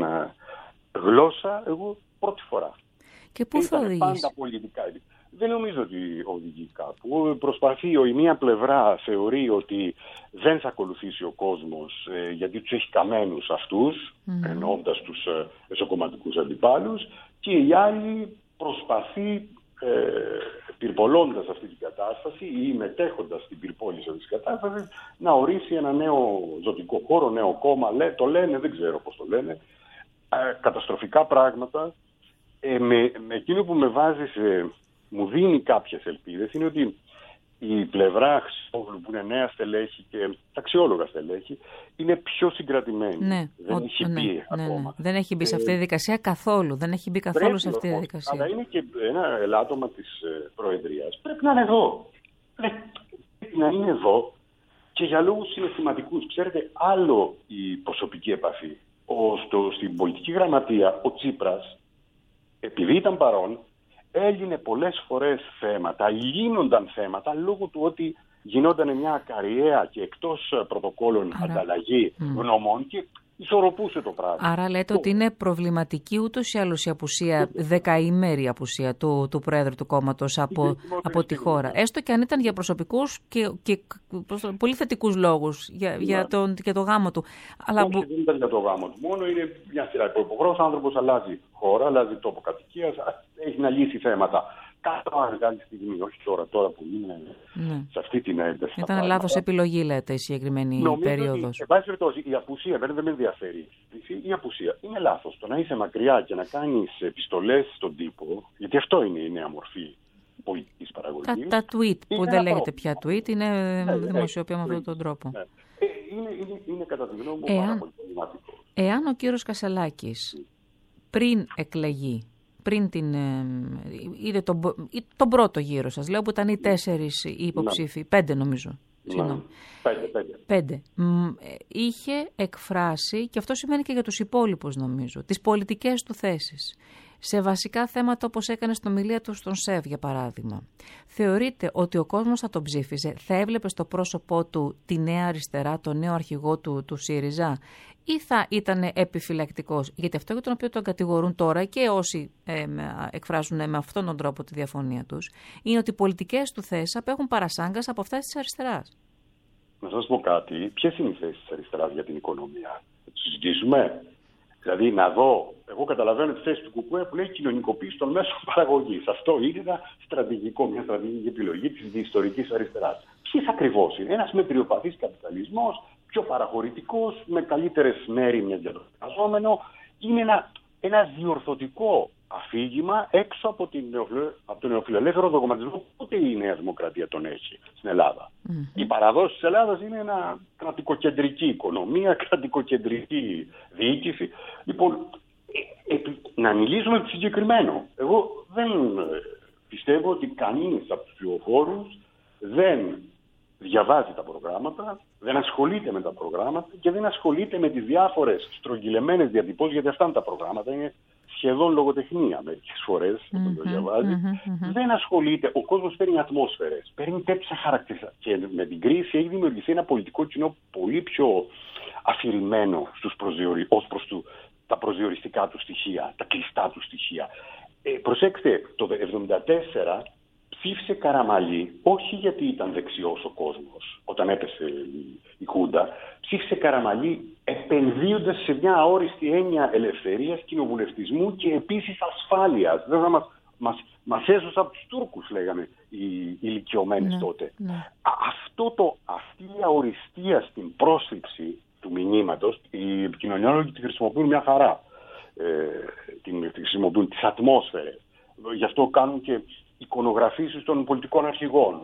γλώσσα εγώ πρώτη φορά. Και πού θα οδηγήσει? Πάντα πολιτικά. Δεν νομίζω ότι οδηγεί κάπου. Προσπαθεί, η μία πλευρά θεωρεί ότι δεν θα ακολουθήσει ο κόσμος ε, γιατί τους έχει καμένους αυτούς, mm. εννοώντας τους ε, εσωκομματικούς αντιπάλους, και η άλλη προσπαθεί, ε, πυρπολώντας αυτή την κατάσταση ή μετέχοντας στην πυρπόληση αυτής της κατάστασης, να ορίσει ένα νέο ζωτικό χώρο, νέο κόμμα, λέ, το λένε, δεν ξέρω πώς το λένε, ε, καταστροφικά πράγματα. Ε, με, με εκείνο που με βάζει σε, μου δίνει κάποιες ελπίδες είναι ότι η πλευρά Χρυσόπουλου, που είναι νέα στελέχη και αξιόλογα στελέχη, είναι πιο συγκρατημένη. Ναι, δεν ο, έχει ναι, μπει ναι, ακόμα. Ναι. Δεν έχει μπει σε αυτή τη διαδικασία καθόλου. Δεν έχει μπει καθόλου πρέπει, σε αυτή τη διαδικασία. Αλλά είναι και ένα ελάττωμα της Προεδρίας. Πρέπει να είναι εδώ. Πρέπει να είναι εδώ και για λόγους συναισθηματικούς. Ξέρετε, άλλο η προσωπική επαφή. Ο, στο, στην πολιτική γραμματεία ο Τσίπρας, επειδή ήταν παρόν, έλυνε πολλές φορές θέματα, λύνονταν θέματα λόγω του ότι γινόταν μια ακαριαία και εκτός πρωτοκόλων Άρα... ανταλλαγή mm. γνωμών και ισορροπούσε το πράγμα. Άρα λέτε το... ότι είναι προβληματική ούτως ή άλλως η απουσία, δεκαήμερη απουσία του, του Πρόεδρου του κόμματος από, από τη χώρα. Έστω και αν ήταν για προσωπικούς και, και πολύ θετικούς λόγους για, yeah. για, τον, για το γάμο του. Αλλά όχι, δεν ήταν για το γάμο του. Μόνο είναι μια σειρά υποχρεώσεις. Ο άνθρωπος αλλάζει χώρα, αλλάζει τόπο κατοικίας, έχει να λύσει θέματα. Κάθε μεγάλη στιγμή, όχι τώρα, τώρα που είναι ναι. σε αυτή την ένταση. Ήταν λάθος επιλογή, λέτε, η συγκεκριμένη περίοδος. Εν πάση περιπτώσει, η απουσία, δεν με ενδιαφέρει. Η απουσία είναι λάθος. Το να είσαι μακριά και να κάνεις επιστολές στον τύπο, γιατί αυτό είναι η νέα μορφή πολιτικής παραγωγής. Τα tweet, που δεν λέγεται πια tweet, είναι ναι, δημοσιοποιεί με αυτόν τον τρόπο. Ναι. Ε, είναι, είναι, είναι κατά τη γνώμη μου εάν, πάρα πολύ προβληματικό. Εάν ο κύριος Κασσαλάκης πριν εκλεγεί, πριν την, είδε τον, τον πρώτο γύρο σας, λέω που ήταν οι τέσσερις υποψήφοι, ναι. πέντε νομίζω. Ναι. Πέντε, πέντε. πέντε. Είχε εκφράσει, και αυτό σημαίνει και για τους υπόλοιπους νομίζω, τις πολιτικές του θέσεις. σε βασικά θέματα όπως έκανε στην ομιλία του στον ΣΕΒ, για παράδειγμα. Θεωρείτε ότι ο κόσμος θα τον ψήφιζε, θα έβλεπε στο πρόσωπό του τη νέα αριστερά, τον νέο αρχηγό του, του ΣΥΡΙΖΑ, ή θα ήταν επιφυλακτικός? Γιατί αυτό για τον οποίο τον κατηγορούν τώρα και όσοι ε, εκφράζουν με αυτόν τον τρόπο τη διαφωνία τους, είναι ότι οι πολιτικές του θέσεις απέχουν παρασάγκας από αυτές της αριστεράς. Να σας πω κάτι. Ποιες είναι οι θέσεις της αριστεράς για την οικονομία? Θα τις συζητήσουμε. Δηλαδή, να δω, εγώ καταλαβαίνω τη θέση του ΚΚΕ που λέει κοινωνικοποίηση των μέσων παραγωγής. Αυτό είναι ένα στρατηγικό, μια στρατηγική επιλογή της διιστορικής αριστεράς. Ποιες ακριβώς είναι? Ένας μετριοπαθής καπιταλισμός, πιο παραχωρητικός, με καλύτερες μέρημνες για τον εργαζόμενο. Είναι ένα, ένα διορθωτικό αφήγημα έξω από, την νεοφιλε... από τον νεοφιλελεύθερο δογματισμό που ούτε η Νέα Δημοκρατία τον έχει στην Ελλάδα. Mm-hmm. Η παραδόση της Ελλάδας είναι ένα κρατικοκεντρική οικονομία, κρατικοκεντρική διοίκηση. Λοιπόν, ε, ε, να μιλήσουμε το συγκεκριμένο. Εγώ δεν πιστεύω ότι κανείς από τους ψηφοφόρους δεν διαβάζει τα προγράμματα, δεν ασχολείται με τα προγράμματα και δεν ασχολείται με τις διάφορες στρογγυλεμένες διατυπώσεις, γιατί αυτά είναι τα προγράμματα, είναι σχεδόν λογοτεχνία μερικές φορές, mm-hmm, όταν το διαβάζει. Mm-hmm, mm-hmm. Δεν ασχολείται, ο κόσμος παίρνει ατμόσφαιρες, παίρνει τέτοια χαρακτηριστικά. Και με την κρίση έχει δημιουργηθεί ένα πολιτικό κοινό πολύ πιο αφηρημένο στους προσδιορι... ως προς του... τα προσδιοριστικά του στοιχεία, τα κλειστά του στοιχεία. Ε, προσέξτε, το εβδομήντα τέσσερα ψήφισε Καραμαλή, όχι γιατί ήταν δεξιός ο κόσμος όταν έπεσε η, η Χούντα, ψήφισε Καραμαλή επενδύοντας σε μια αόριστη έννοια ελευθερίας, κοινοβουλευτισμού και επίσης ασφάλειας. Βέβαια μας, μας, μας έσωσε από τους Τούρκους, λέγαμε οι ηλικιωμένες ναι, τότε. Ναι. Α, αυτό το, αυτή η αοριστία στην πρόσληψη του μηνύματος, οι επικοινωνιολόγοι τη χρησιμοποιούν μια χαρά. Ε, την χρησιμοποιούν τις ατμόσφαιρες. Γι' αυτό κάνουν και εικονογραφήσεις των πολιτικών αρχηγών,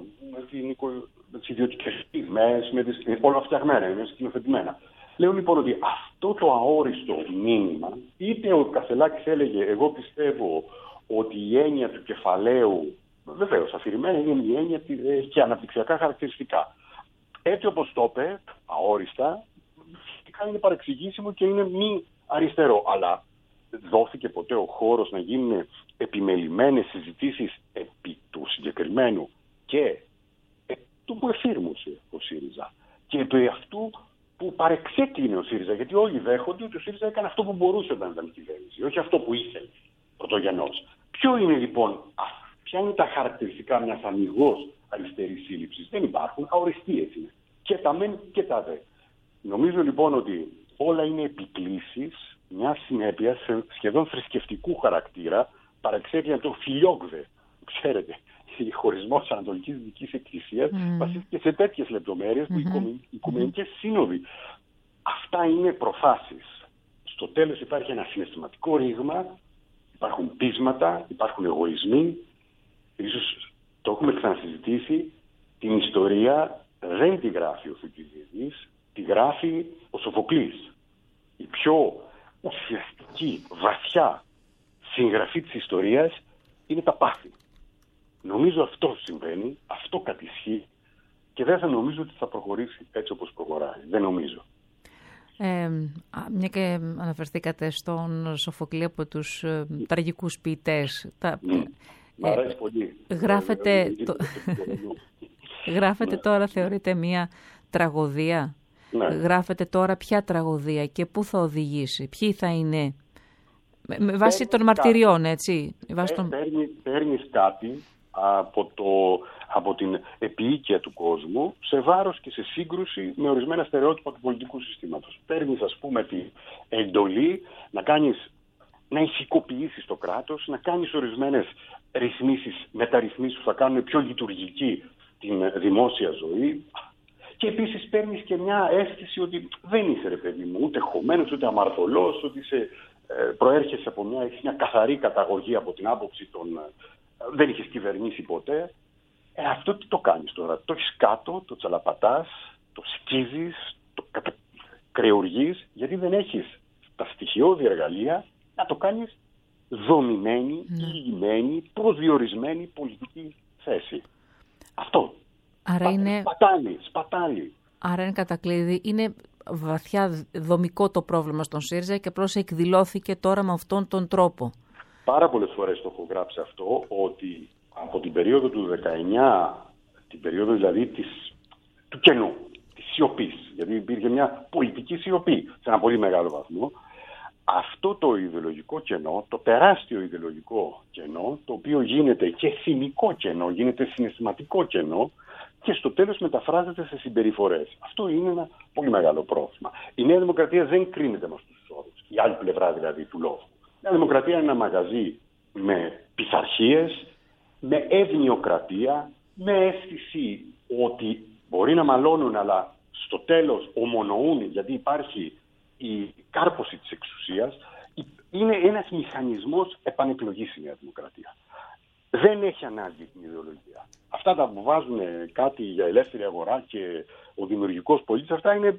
με τις ιδιωτικές στιγμές, με τις... όλα φτιαγμένα, είναι σκηνοθετημένα. Λέω λοιπόν ότι αυτό το αόριστο μήνυμα, είτε ο Κασελάκης έλεγε εγώ πιστεύω ότι η έννοια του κεφαλαίου, βεβαίως αφηρημένα είναι η έννοια και αναπτυξιακά χαρακτηριστικά. Έτσι όπως το είπε, αόριστα, είναι παρεξηγήσιμο και είναι μη αριστερό, αλλά δόθηκε ποτέ ο χώρος να γίνουν επιμελημένες συζητήσεις επί του συγκεκριμένου και του που εφήρμουσε ο ΣΥΡΙΖΑ και επί αυτού που παρεξέκλεινε ο ΣΥΡΙΖΑ, γιατί όλοι δέχονται ότι ο ΣΥΡΙΖΑ έκανε αυτό που μπορούσε όταν ήταν κυβέρνηση, όχι αυτό που ήθελε πρωτογενώς. Ποιο είναι λοιπόν, ποια είναι τα χαρακτηριστικά μιας αμιγώς αριστερής σύλληψης? Δεν υπάρχουν, αοριστείες είναι. Και τα μεν και τα δε. Νομίζω λοιπόν ότι όλα είναι επικλήσεις μια συνέπεια σχεδόν θρησκευτικού χαρακτήρα, παρεξέκλεινε το φιλιόγδε. Ξέρετε, ο χωρισμός Ανατολικής Δυτικής Εκκλησίας mm. βασίστηκε σε τέτοιες λεπτομέρειες που mm-hmm. οι οικουμενικές σύνοδοι. Αυτά είναι προφάσεις. Στο τέλος υπάρχει ένα συναισθηματικό ρήγμα, υπάρχουν πείσματα, υπάρχουν εγωισμοί. Ίσως το έχουμε ξανασυζητήσει. Την ιστορία δεν τη γράφει ο Θουκυδίδης, τη γράφει ο Σοφοκλής. Η πιο ουσιαστική, βαθιά συγγραφή της ιστορίας είναι τα πάθη. Νομίζω αυτό συμβαίνει, αυτό κατησχύει και δεν θα νομίζω ότι θα προχωρήσει έτσι όπως προχωράει. Δεν νομίζω. Ε, μια και αναφερθήκατε στον Σοφοκλή από τους ε, τραγικούς ποιητές. Τα, mm. Μ' αρέσει πολύ. Γράφετε, το... γράφετε τώρα, θεωρείτε, μια τραγωδία. Ναι. Γράφετε τώρα ποια τραγωδία και πού θα οδηγήσει, ποιοι θα είναι, με, με βάση των μαρτυριών, έτσι. Βάση των... Παίρνει, παίρνεις κάτι από, το, από την επιοίκεια του κόσμου σε βάρος και σε σύγκρουση με ορισμένα στερεότυπα του πολιτικού συστήματος. Παίρνεις, ας πούμε, την εντολή να κάνεις, να ηθικοποιήσεις το κράτος, να κάνεις ορισμένες ρυθμίσεις, μεταρρυθμίσεις που θα κάνουν πιο λειτουργική την δημόσια ζωή. Και επίσης παίρνεις και μια αίσθηση ότι δεν είσαι, ρε παιδί μου, ούτε χωμένος, ούτε αμαρτωλός, ότι είσαι, ε, προέρχεσαι από μια, μια καθαρή καταγωγή από την άποψη των... Ε, δεν είχες κυβερνήσει ποτέ. Ε, αυτό τι το κάνεις τώρα? Το έχεις κάτω, το τσαλαπατάς, το σκίζεις, το κρεουργείς, γιατί δεν έχεις τα στοιχειώδη εργαλεία να το κάνεις δομημένη, ηγημένη, προσδιορισμένη πολιτική θέση. Αυτό. Άρα είναι... Σπατάλι, σπατάλι. Άρα είναι κατακλείδη, είναι βαθιά δομικό το πρόβλημα στον ΣΥΡΙΖΑ και απλώς εκδηλώθηκε τώρα με αυτόν τον τρόπο. πάρα πολλές φορές το έχω γράψει αυτό, ότι από την περίοδο του δεκαεννιά, την περίοδο δηλαδή της, του κενού, της σιωπής, γιατί υπήρχε μια πολιτική σιωπή σε ένα πολύ μεγάλο βαθμό, αυτό το ιδεολογικό κενό, το τεράστιο ιδεολογικό κενό, το οποίο γίνεται και θυμικό κενό, γίνεται συναισθηματικό κενό και στο τέλος μεταφράζεται σε συμπεριφορές. Αυτό είναι ένα πολύ μεγάλο πρόβλημα. Η Νέα Δημοκρατία δεν κρίνεται με αυτούς τους όρους, η άλλη πλευρά δηλαδή του λόγου. Η Νέα Δημοκρατία είναι ένα μαγαζί με πειθαρχίες, με ευνοιοκρατία, με αίσθηση ότι μπορεί να μαλώνουν, αλλά στο τέλος ομονοούν, γιατί υπάρχει η κάρπωση της εξουσίας. Είναι ένας μηχανισμός επανεκλογής η Νέα Δημοκρατία. Δεν έχει ανάγκη την ιδεολογία. Αυτά τα που βάζουν κάτι για ελεύθερη αγορά και ο δημιουργικός πολίτης, αυτά είναι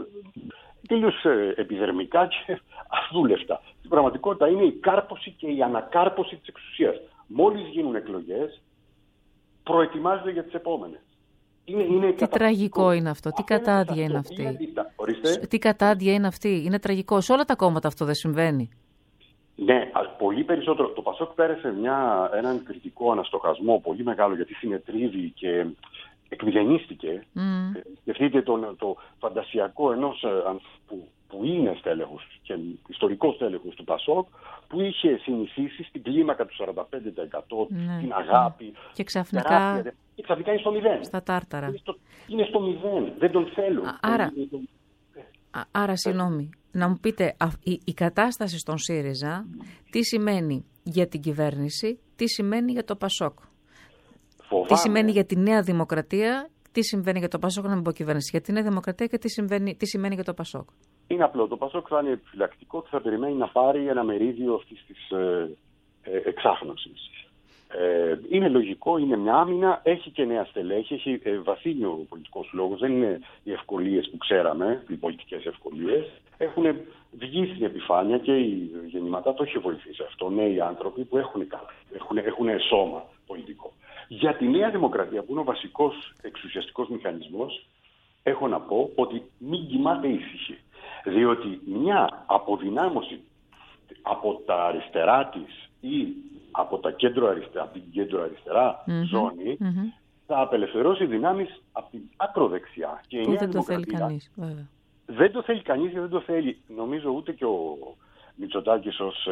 τελείως επιδερμικά και αδούλευτα. Στην πραγματικότητα είναι η κάρπωση και η ανακάρπωση της εξουσίας. Μόλις γίνουν εκλογές, προετοιμάζονται για τις επόμενες. Είναι, είναι τι τραγικό είναι αυτό, τι κατάντια είναι αυτή. Είναι, τι κατάντια είναι αυτή, είναι τραγικό. Σε όλα τα κόμματα αυτό δεν συμβαίνει. Ναι, πολύ περισσότερο. Το Πασόκ πέρασε μια, έναν κριτικό αναστοχασμό πολύ μεγάλο, γιατί συνετρίβει και εκμηδενίστηκε. Mm. Σκεφτείτε το, το φαντασιακό ενός που, που είναι στέλεχος και ιστορικός στέλεχος του Πασόκ, που είχε συνηθίσει στην κλίμακα του σαράντα πέντε τοις εκατό, ναι, την αγάπη. Ναι. Και ξαφνικά... τεράστια, και ξαφνικά είναι στο μηδέν. Στα τάρταρα. Είναι στο, είναι στο μηδέν. Δεν τον θέλουν. Α, άρα, τον... άρα συγγνώμη, να μου πείτε, η, η κατάσταση στον ΣΥΡΙΖΑ τι σημαίνει για την κυβέρνηση, τι σημαίνει για το Πασόκ. Φοβάμαι. Τι σημαίνει για τη Νέα Δημοκρατία, τι συμβαίνει για το Πασόκ, να μην πω κυβέρνηση, για τη Νέα Δημοκρατία και τι, συμβαίνει, τι σημαίνει για το Πασόκ. Είναι απλό. Το Πασόκ θα είναι επιφυλακτικό και θα περιμένει να πάρει ένα μερίδιο αυτής της ε, ε, εξάχνωσης. Ε, είναι λογικό, είναι μια άμυνα, έχει και νέα στελέχη, έχει ε, βαθύνιο πολιτικός λόγος, δεν είναι οι ευκολίες που ξέραμε, οι πολιτικές ευκολίες. Έχουν βγει στην επιφάνεια και οι γεννηματά το έχει βοηθήσει αυτό. Νέοι άνθρωποι που έχουν, έχουν, έχουν σώμα πολιτικό. Για τη Νέα Δημοκρατία, που είναι ο βασικός εξουσιαστικός μηχανισμός, έχω να πω ότι μην κοιμάται ήσυχη. Διότι μια αποδυνάμωση από τα αριστερά της ή από, τα κέντρο αριστερά, από την κέντρο αριστερά mm-hmm. ζώνη mm-hmm. θα απελευθερώσει δυνάμεις από την ακροδεξιά. Και η Νέα δεν το θέλει κανείς, βέβαια. Δεν το θέλει κανείς και δεν το θέλει, νομίζω, ούτε και ο Μητσοτάκης ως,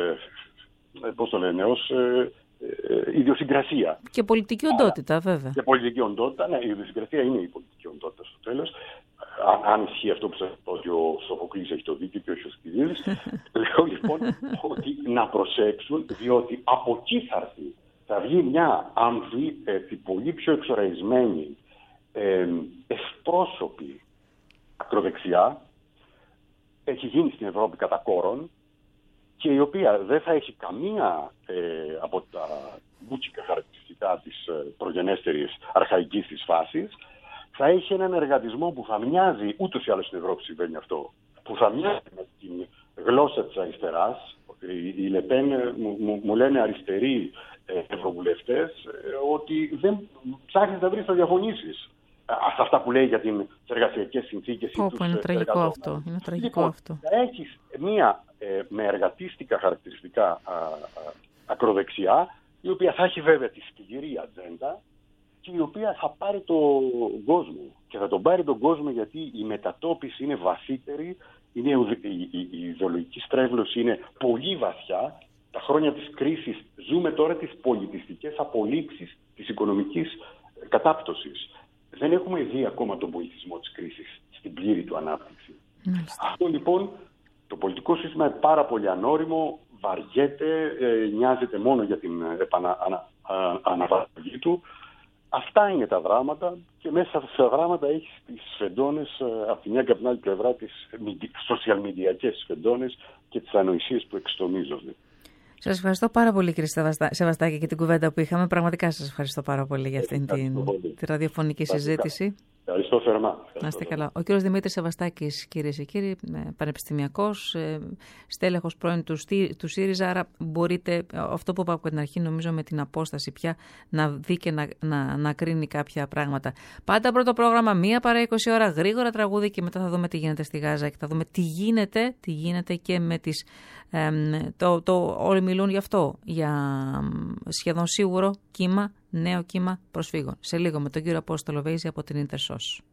ε, πώς το λένε, ως ε, ε, ιδιοσυγκρασία. Και πολιτική οντότητα, Άρα, βέβαια. Και πολιτική οντότητα, ναι, η ιδιοσυγκρασία είναι η πολιτική οντότητα στο τέλος. Αν, αν ισχύει αυτό που σας πω, ότι ο Σοφοκλής έχει το δίκιο και όχι ο Σπυρίδης, λέω λοιπόν ότι να προσέξουν, διότι από εκεί θα έρθει. Θα βγει μια άμφη, ε, πολύ πιο εξοραϊσμένη, ε, ευπρόσωπη ακροδεξιά, έχει γίνει στην Ευρώπη κατά κόρον, και η οποία δεν θα έχει καμία ε, από τα μπούτσικα χαρακτηριστικά της ε, προγενέστερης αρχαϊκής της φάσης. Θα έχει έναν εργατισμό που θα μοιάζει, ούτως ή άλλως στην Ευρώπη συμβαίνει αυτό, που θα μοιάζει με την γλώσσα της αριστεράς. Οι Λεπέν μου, μου, μου λένε αριστεροί ε, ευρωβουλευτές ε, ότι δεν ψάχνεις να βρεις να διαφωνήσεις. Σε αυτά που λέει για τις εργασιακές συνθήκες. Όπου είναι τραγικό αυτό. Είναι τραγικό λοιπόν, αυτό. Θα έχεις μία ε, με εργατίστικα χαρακτηριστικά α, α, ακροδεξιά, η οποία θα έχει βέβαια τη σκληρή ατζέντα και η οποία θα πάρει τον κόσμο. Και θα τον πάρει τον κόσμο γιατί η μετατόπιση είναι βαθύτερη, είναι, η, η, η ιδεολογική στρέβλωση είναι πολύ βαθιά. Τα χρόνια της κρίσης ζούμε τώρα τις πολιτιστικές απολύξεις της οικονομικής κατάπτωσης. Δεν έχουμε δει ακόμα τον πολιτισμό της κρίσης στην πλήρη του ανάπτυξη. Μάλιστα. Αυτό λοιπόν το πολιτικό σύστημα είναι πάρα πολύ ανώριμο, βαριέται, ε, νοιάζεται μόνο για την επανα, ανα, α, αναβαραγή του. Αυτά είναι τα δράματα και μέσα στα δράματα έχεις τις σφεντώνες από τη μια και από την άλλη πλευρά, τις social media σφεντώνες και τις ανοησίες που εξτομίζονται. Σας ευχαριστώ πάρα πολύ, κύριε Σεβαστάκη, για την κουβέντα που είχαμε. Πραγματικά σας ευχαριστώ πάρα πολύ για αυτήν την, τη ραδιοφωνική συζήτηση. Ευχαριστώ θερμά. Ευχαριστώ. Να είστε καλά. Ο κύριος Δημήτρης Σεβαστάκης, κυρίες και κύριοι, πανεπιστημιακός, στέλεχος πρώην του, του ΣΥΡΙΖΑ, άρα μπορείτε, αυτό που είπα από την αρχή, νομίζω με την απόσταση πια, να δει και να, να, να κρίνει κάποια πράγματα. Πάντα πρώτο πρόγραμμα, μία παρά είκοσι ώρα, γρήγορα τραγούδι και μετά θα δούμε τι γίνεται στη Γάζα και θα δούμε τι γίνεται, τι γίνεται και με τις... Ε, το, το, όλοι μιλούν γι' αυτό, για σχεδόν σίγουρο κύμα, νέο κύμα προσφύγων. Σε λίγο με τον κύριο Απόστολο Βέιζη από την Ιντερσός.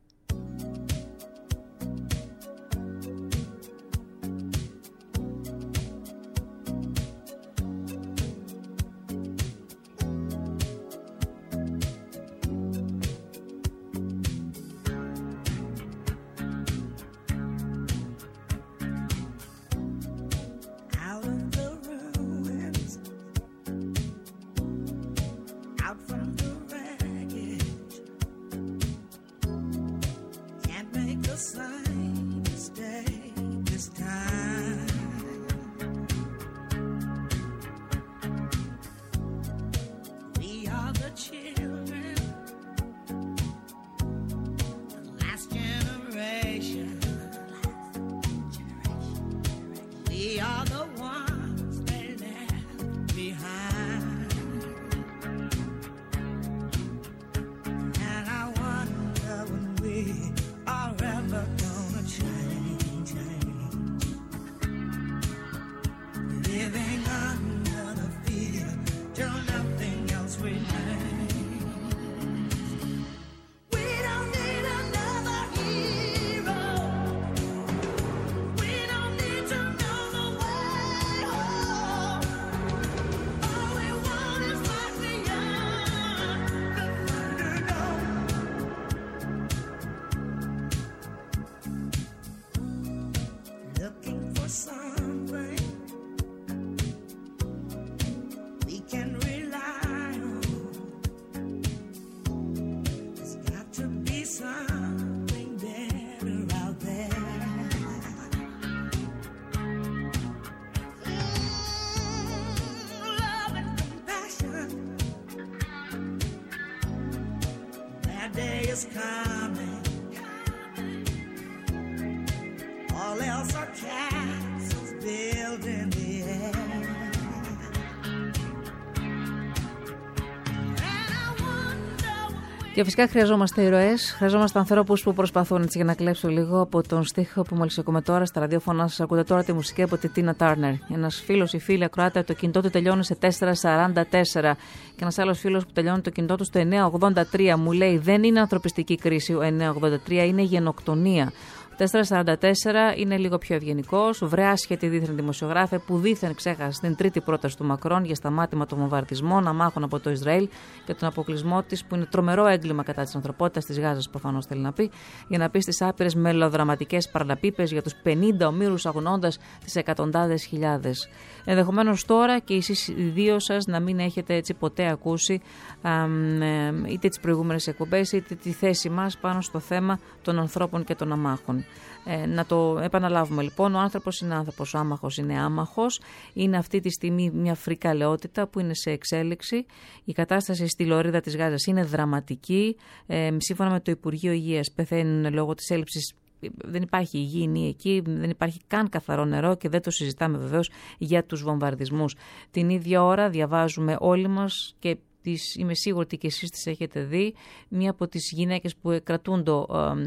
Και φυσικά χρειαζόμαστε ηρωές, χρειαζόμαστε ανθρώπους που προσπαθούν, έτσι, για να κλέψω λίγο από τον στίχο που μόλις ακούμε τώρα στα ραδιόφωνα σας. Ακούτε τώρα τη μουσική από τη Τίνα Τάρνερ. Ένας φίλος ή φίλη ακροάτε, το κινητό του τελειώνει σε τετρακόσια σαράντα τέσσερα. Και ένας άλλος φίλος που τελειώνει το κινητό του στο εννιακόσια ογδόντα τρία μου λέει: δεν είναι ανθρωπιστική κρίση ο εννιακόσια ογδόντα τρία, είναι γενοκτονία. τετρακόσια σαράντα τέσσερα είναι λίγο πιο ευγενικός. Βρε άσχετη δίθεν δημοσιογράφε που δίθεν ξέχασε την τρίτη πρόταση του Μακρόν για σταμάτημα των βομβαρδισμών αμάχων από το Ισραήλ και τον αποκλεισμό της, που είναι τρομερό έγκλημα κατά της ανθρωπότητας της Γάζας, προφανώς θέλει να πει, για να πει στις άπειρες μελοδραματικές παραλαπίπες για τους πενήντα ομήρους αγωνώντας τις εκατοντάδες χιλιάδες. Ενδεχομένως τώρα και εσείς οι δύο σας να μην έχετε έτσι ποτέ ακούσει α, είτε τις προηγούμενες εκπομπές είτε τη θέση μας πάνω στο θέμα των ανθρώπων και των αμάχων. Ε, να το επαναλάβουμε λοιπόν, ο άνθρωπος είναι άνθρωπος, ο άμαχος είναι άμαχος, είναι αυτή τη στιγμή μια φρικαλαιότητα που είναι σε εξέλιξη. Η κατάσταση στη λωρίδα της Γάζας είναι δραματική. Ε, σύμφωνα με το Υπουργείο Υγείας πεθαίνουν λόγω της έλλειψης. Δεν υπάρχει υγιεινή εκεί, δεν υπάρχει καν καθαρό νερό και δεν το συζητάμε βεβαίως για τους βομβαρδισμούς. Την ίδια ώρα διαβάζουμε όλοι μας και τις, είμαι σίγουρη ότι και εσείς τις έχετε δει, μία από τις γυναίκες που κρατούν το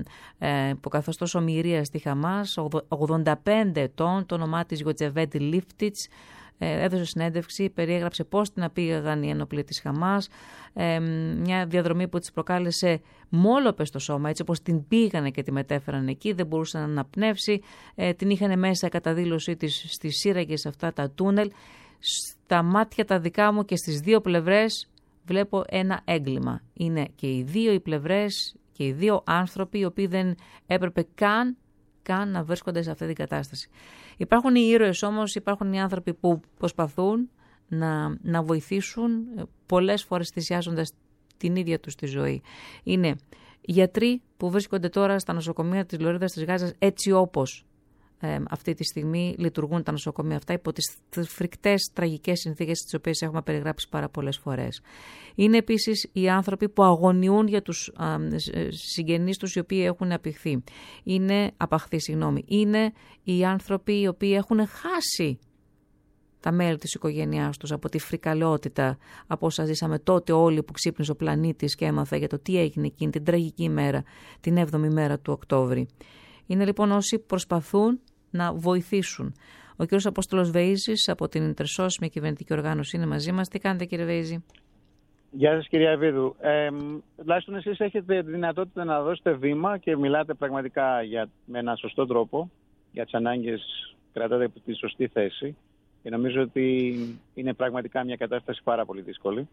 ε, ε, καθεστώς ομηρίας στη Χαμάς, ογδόντα πέντε ετών, το όνομά της Γοτζεβέντη Λίφτιτς, ε, έδωσε συνέντευξη, περιέγραψε πώς την απήγαγαν οι ένοπλοι της Χαμάς, ε, μια διαδρομή που της προκάλεσε μόλοπες στο σώμα, έτσι όπως την πήγανε και τη μετέφεραν εκεί, δεν μπορούσε να αναπνεύσει, ε, την είχαν μέσα κατά δήλωσή της στις σύραγγες αυτά τα τούνελ. Στα μάτια τα δικά μου και στις δύο πλευρές βλέπω ένα έγκλημα. Είναι και οι δύο οι πλευρές και οι δύο άνθρωποι οι οποίοι δεν έπρεπε καν, καν να βρίσκονται σε αυτή την κατάσταση. Υπάρχουν οι ήρωες όμως, υπάρχουν οι άνθρωποι που προσπαθούν να, να βοηθήσουν, πολλές φορές θυσιάζοντας την ίδια τους τη ζωή. Είναι γιατροί που βρίσκονται τώρα στα νοσοκομεία της Λωρίδας της Γάζας έτσι όπως ε, αυτή τη στιγμή λειτουργούν τα νοσοκομεία αυτά υπό τις φρικτές τραγικές συνθήκες τις οποίες έχουμε περιγράψει πάρα πολλές φορές. Είναι επίσης οι άνθρωποι που αγωνιούν για τους α, συγγενείς τους οι οποίοι έχουν απηχθεί. Είναι, απαχθεί, συγγνώμη. Είναι οι άνθρωποι οι οποίοι έχουν χάσει τα μέλη της οικογένειάς τους από τη φρικαλαιότητα, από όσα ζήσαμε τότε όλοι που ξύπνησε ο πλανήτης και έμαθα για το τι έγινε εκείνη την τραγική ημέρα, την έβδομη μέρα του Οκτώβρη. Είναι λοιπόν όσοι προσπαθούν να βοηθήσουν. Ο κ. Απόστολος Βεΐζης από την Ιντερσός, μια κυβερνητική οργάνωση, είναι μαζί μας. Τι κάνετε, κύριε Βεΐζη? Γεια σας, κυρία Εβίδου. Ε, τουλάχιστον εσείς έχετε τη δυνατότητα να δώσετε βήμα και μιλάτε πραγματικά για, με έναν σωστό τρόπο για τις ανάγκες, κρατάτε τη σωστή θέση. Και νομίζω ότι είναι πραγματικά μια κατάσταση πάρα πολύ δύσκολη.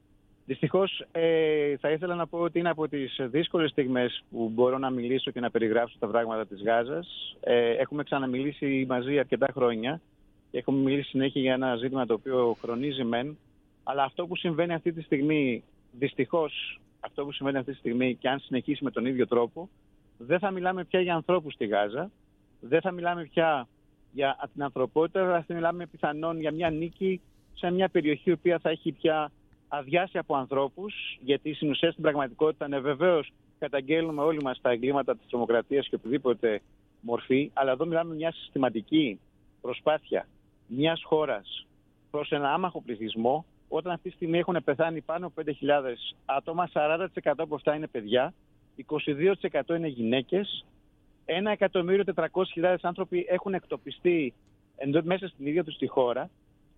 Δυστυχώς ε, θα ήθελα να πω ότι είναι από τις δύσκολες στιγμές που μπορώ να μιλήσω και να περιγράψω τα πράγματα της Γάζας. Ε, έχουμε ξαναμιλήσει μαζί αρκετά χρόνια και έχουμε μιλήσει συνέχεια για ένα ζήτημα το οποίο χρονίζει μεν. Αλλά αυτό που συμβαίνει αυτή τη στιγμή, δυστυχώς αυτό που συμβαίνει αυτή τη στιγμή και αν συνεχίσει με τον ίδιο τρόπο, δεν θα μιλάμε πια για ανθρώπους στη Γάζα, δεν θα μιλάμε πια για την ανθρωπότητα, αλλά θα μιλάμε πιθανόν για μια νίκη σε μια περιοχή η οποία θα έχει πια αδειάσει από ανθρώπους, γιατί στην ουσία στην πραγματικότητα, ναι, βεβαίως καταγγέλνουμε όλοι μας τα εγκλήματα της τρομοκρατίας και οποιαδήποτε μορφή, αλλά εδώ μιλάμε μια συστηματική προσπάθεια μιας χώρας προς ένα άμαχο πληθυσμό, όταν αυτή τη στιγμή έχουν πεθάνει πάνω από πέντε χιλιάδες άτομα, σαράντα τοις εκατό από αυτά είναι παιδιά, είκοσι δύο τοις εκατό είναι γυναίκες, ένα εκατομμύριο τετρακόσιες χιλιάδες άνθρωποι έχουν εκτοπιστεί μέσα στην ίδια τους τη χώρα.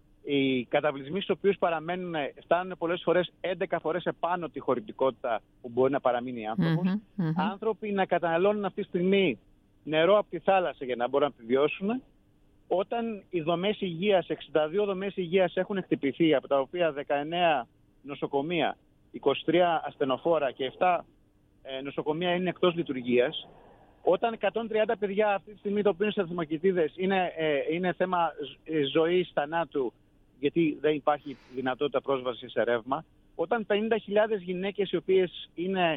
Οι καταβλισμοί στους οποίους παραμένουν φτάνουν πολλές φορές έντεκα φορές επάνω τη χωρητικότητα που μπορεί να παραμείνει άνθρωπος. Mm-hmm, mm-hmm. Άνθρωποι να καταναλώνουν αυτή τη στιγμή νερό από τη θάλασσα για να μπορούν να επιβιώσουν. Όταν οι δομές υγείας, εξήντα δύο δομές υγείας έχουν χτυπηθεί, από τα οποία δεκαεννέα νοσοκομεία, είκοσι τρία ασθενοφόρα και επτά ε, νοσοκομεία είναι εκτός λειτουργίας, όταν εκατόν τριάντα παιδιά αυτή τη στιγμή το πίνουν σε θερμοκοιτίδες είναι, ε, είναι θέμα ζωής, θανάτου, γιατί δεν υπάρχει δυνατότητα πρόσβασης σε ρεύμα, όταν πενήντα χιλιάδες γυναίκες οι οποίες είναι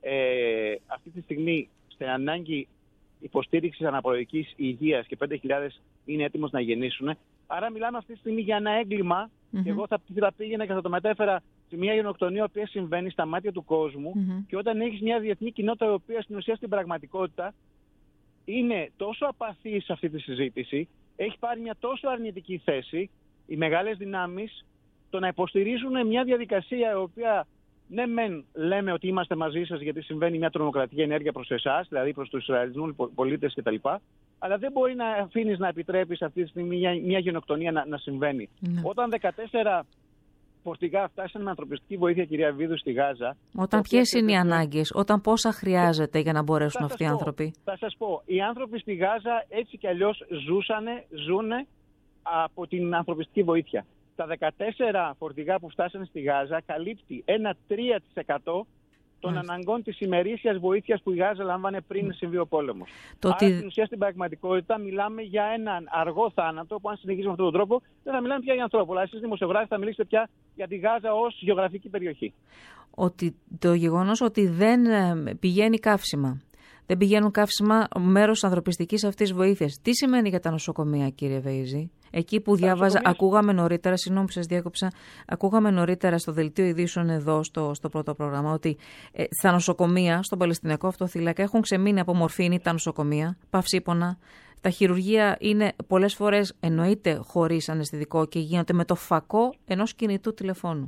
ε, αυτή τη στιγμή στην ανάγκη υποστήριξης αναπροϊκής υγείας και πέντε χιλιάδες είναι έτοιμος να γεννήσουν. Άρα μιλάμε αυτή τη στιγμή για ένα έγκλημα mm-hmm. και εγώ θα, θα πήγαινα και θα το μετέφερα σε μια γενοκτονία η οποία συμβαίνει στα μάτια του κόσμου mm-hmm. και όταν έχεις μια διεθνή κοινότητα η οποία στην ουσία στην πραγματικότητα είναι τόσο απαθή σε αυτή τη συζήτηση, έχει πάρει μια τόσο αρνητική θέση, οι μεγάλες δυνάμεις το να υποστηρίζουν μια διαδικασία η οποία ναι μεν λέμε ότι είμαστε μαζί σας γιατί συμβαίνει μια τρομοκρατική ενέργεια προς εσάς, δηλαδή προς τους Ισραηλινούς πολίτες κτλ. Αλλά δεν μπορεί να αφήνεις να επιτρέπεις αυτή τη στιγμή μια, μια γενοκτονία να, να συμβαίνει. Ναι. Όταν δεκατέσσερα φορτηγά φτάσαν με ανθρωπιστική βοήθεια, κυρία Βίδου, στη Γάζα. Όταν ποιες είναι οι ανάγκες, όταν πόσα χρειάζεται για να μπορέσουν αυτοί οι άνθρωποι? Θα σας πω, οι άνθρωποι στη Γάζα έτσι κι αλλιώς ζούσανε, ζούνε από την ανθρωπιστική βοήθεια. Τα δεκατέσσερα φορτηγά που φτάσανε στη Γάζα καλύπτει ένα τρία τοις εκατό των αναγκών της ημερήσιας βοήθειας που η Γάζα λάμβανε πριν συμβεί ο πόλεμος. Το Άρα, ότι... στην ουσία, στην πραγματικότητα, μιλάμε για έναν αργό θάνατο που, αν συνεχίσουμε με αυτόν τον τρόπο, δεν θα μιλάμε πια για ανθρώπου. Αλλά εσείς, δημοσιογράφοι, θα μιλήσετε πια για τη Γάζα ως γεωγραφική περιοχή. Ότι το γεγονός ότι δεν πηγαίνει καύσιμα, δεν πηγαίνουν καύσιμα μέρος ανθρωπιστικής αυτής βοήθειας. Τι σημαίνει για τα νοσοκομεία, κύριε Βεΐζη? Εκεί που διάβαζα, ακούγαμε νωρίτερα, συγγνώμη που σας διάκοψα, ακούγαμε νωρίτερα στο δελτίο ειδήσεων εδώ στο, στο πρώτο πρόγραμμα ότι ε, στα νοσοκομεία, στον Παλαιστινιακό αυτοθύλακα, έχουν ξεμείνει από μορφήνη τα νοσοκομεία, παυσίπονα. Τα χειρουργεία είναι πολλές φορές εννοείται χωρίς αναισθητικό και γίνονται με το φακό ενός κινητού τηλεφώνου.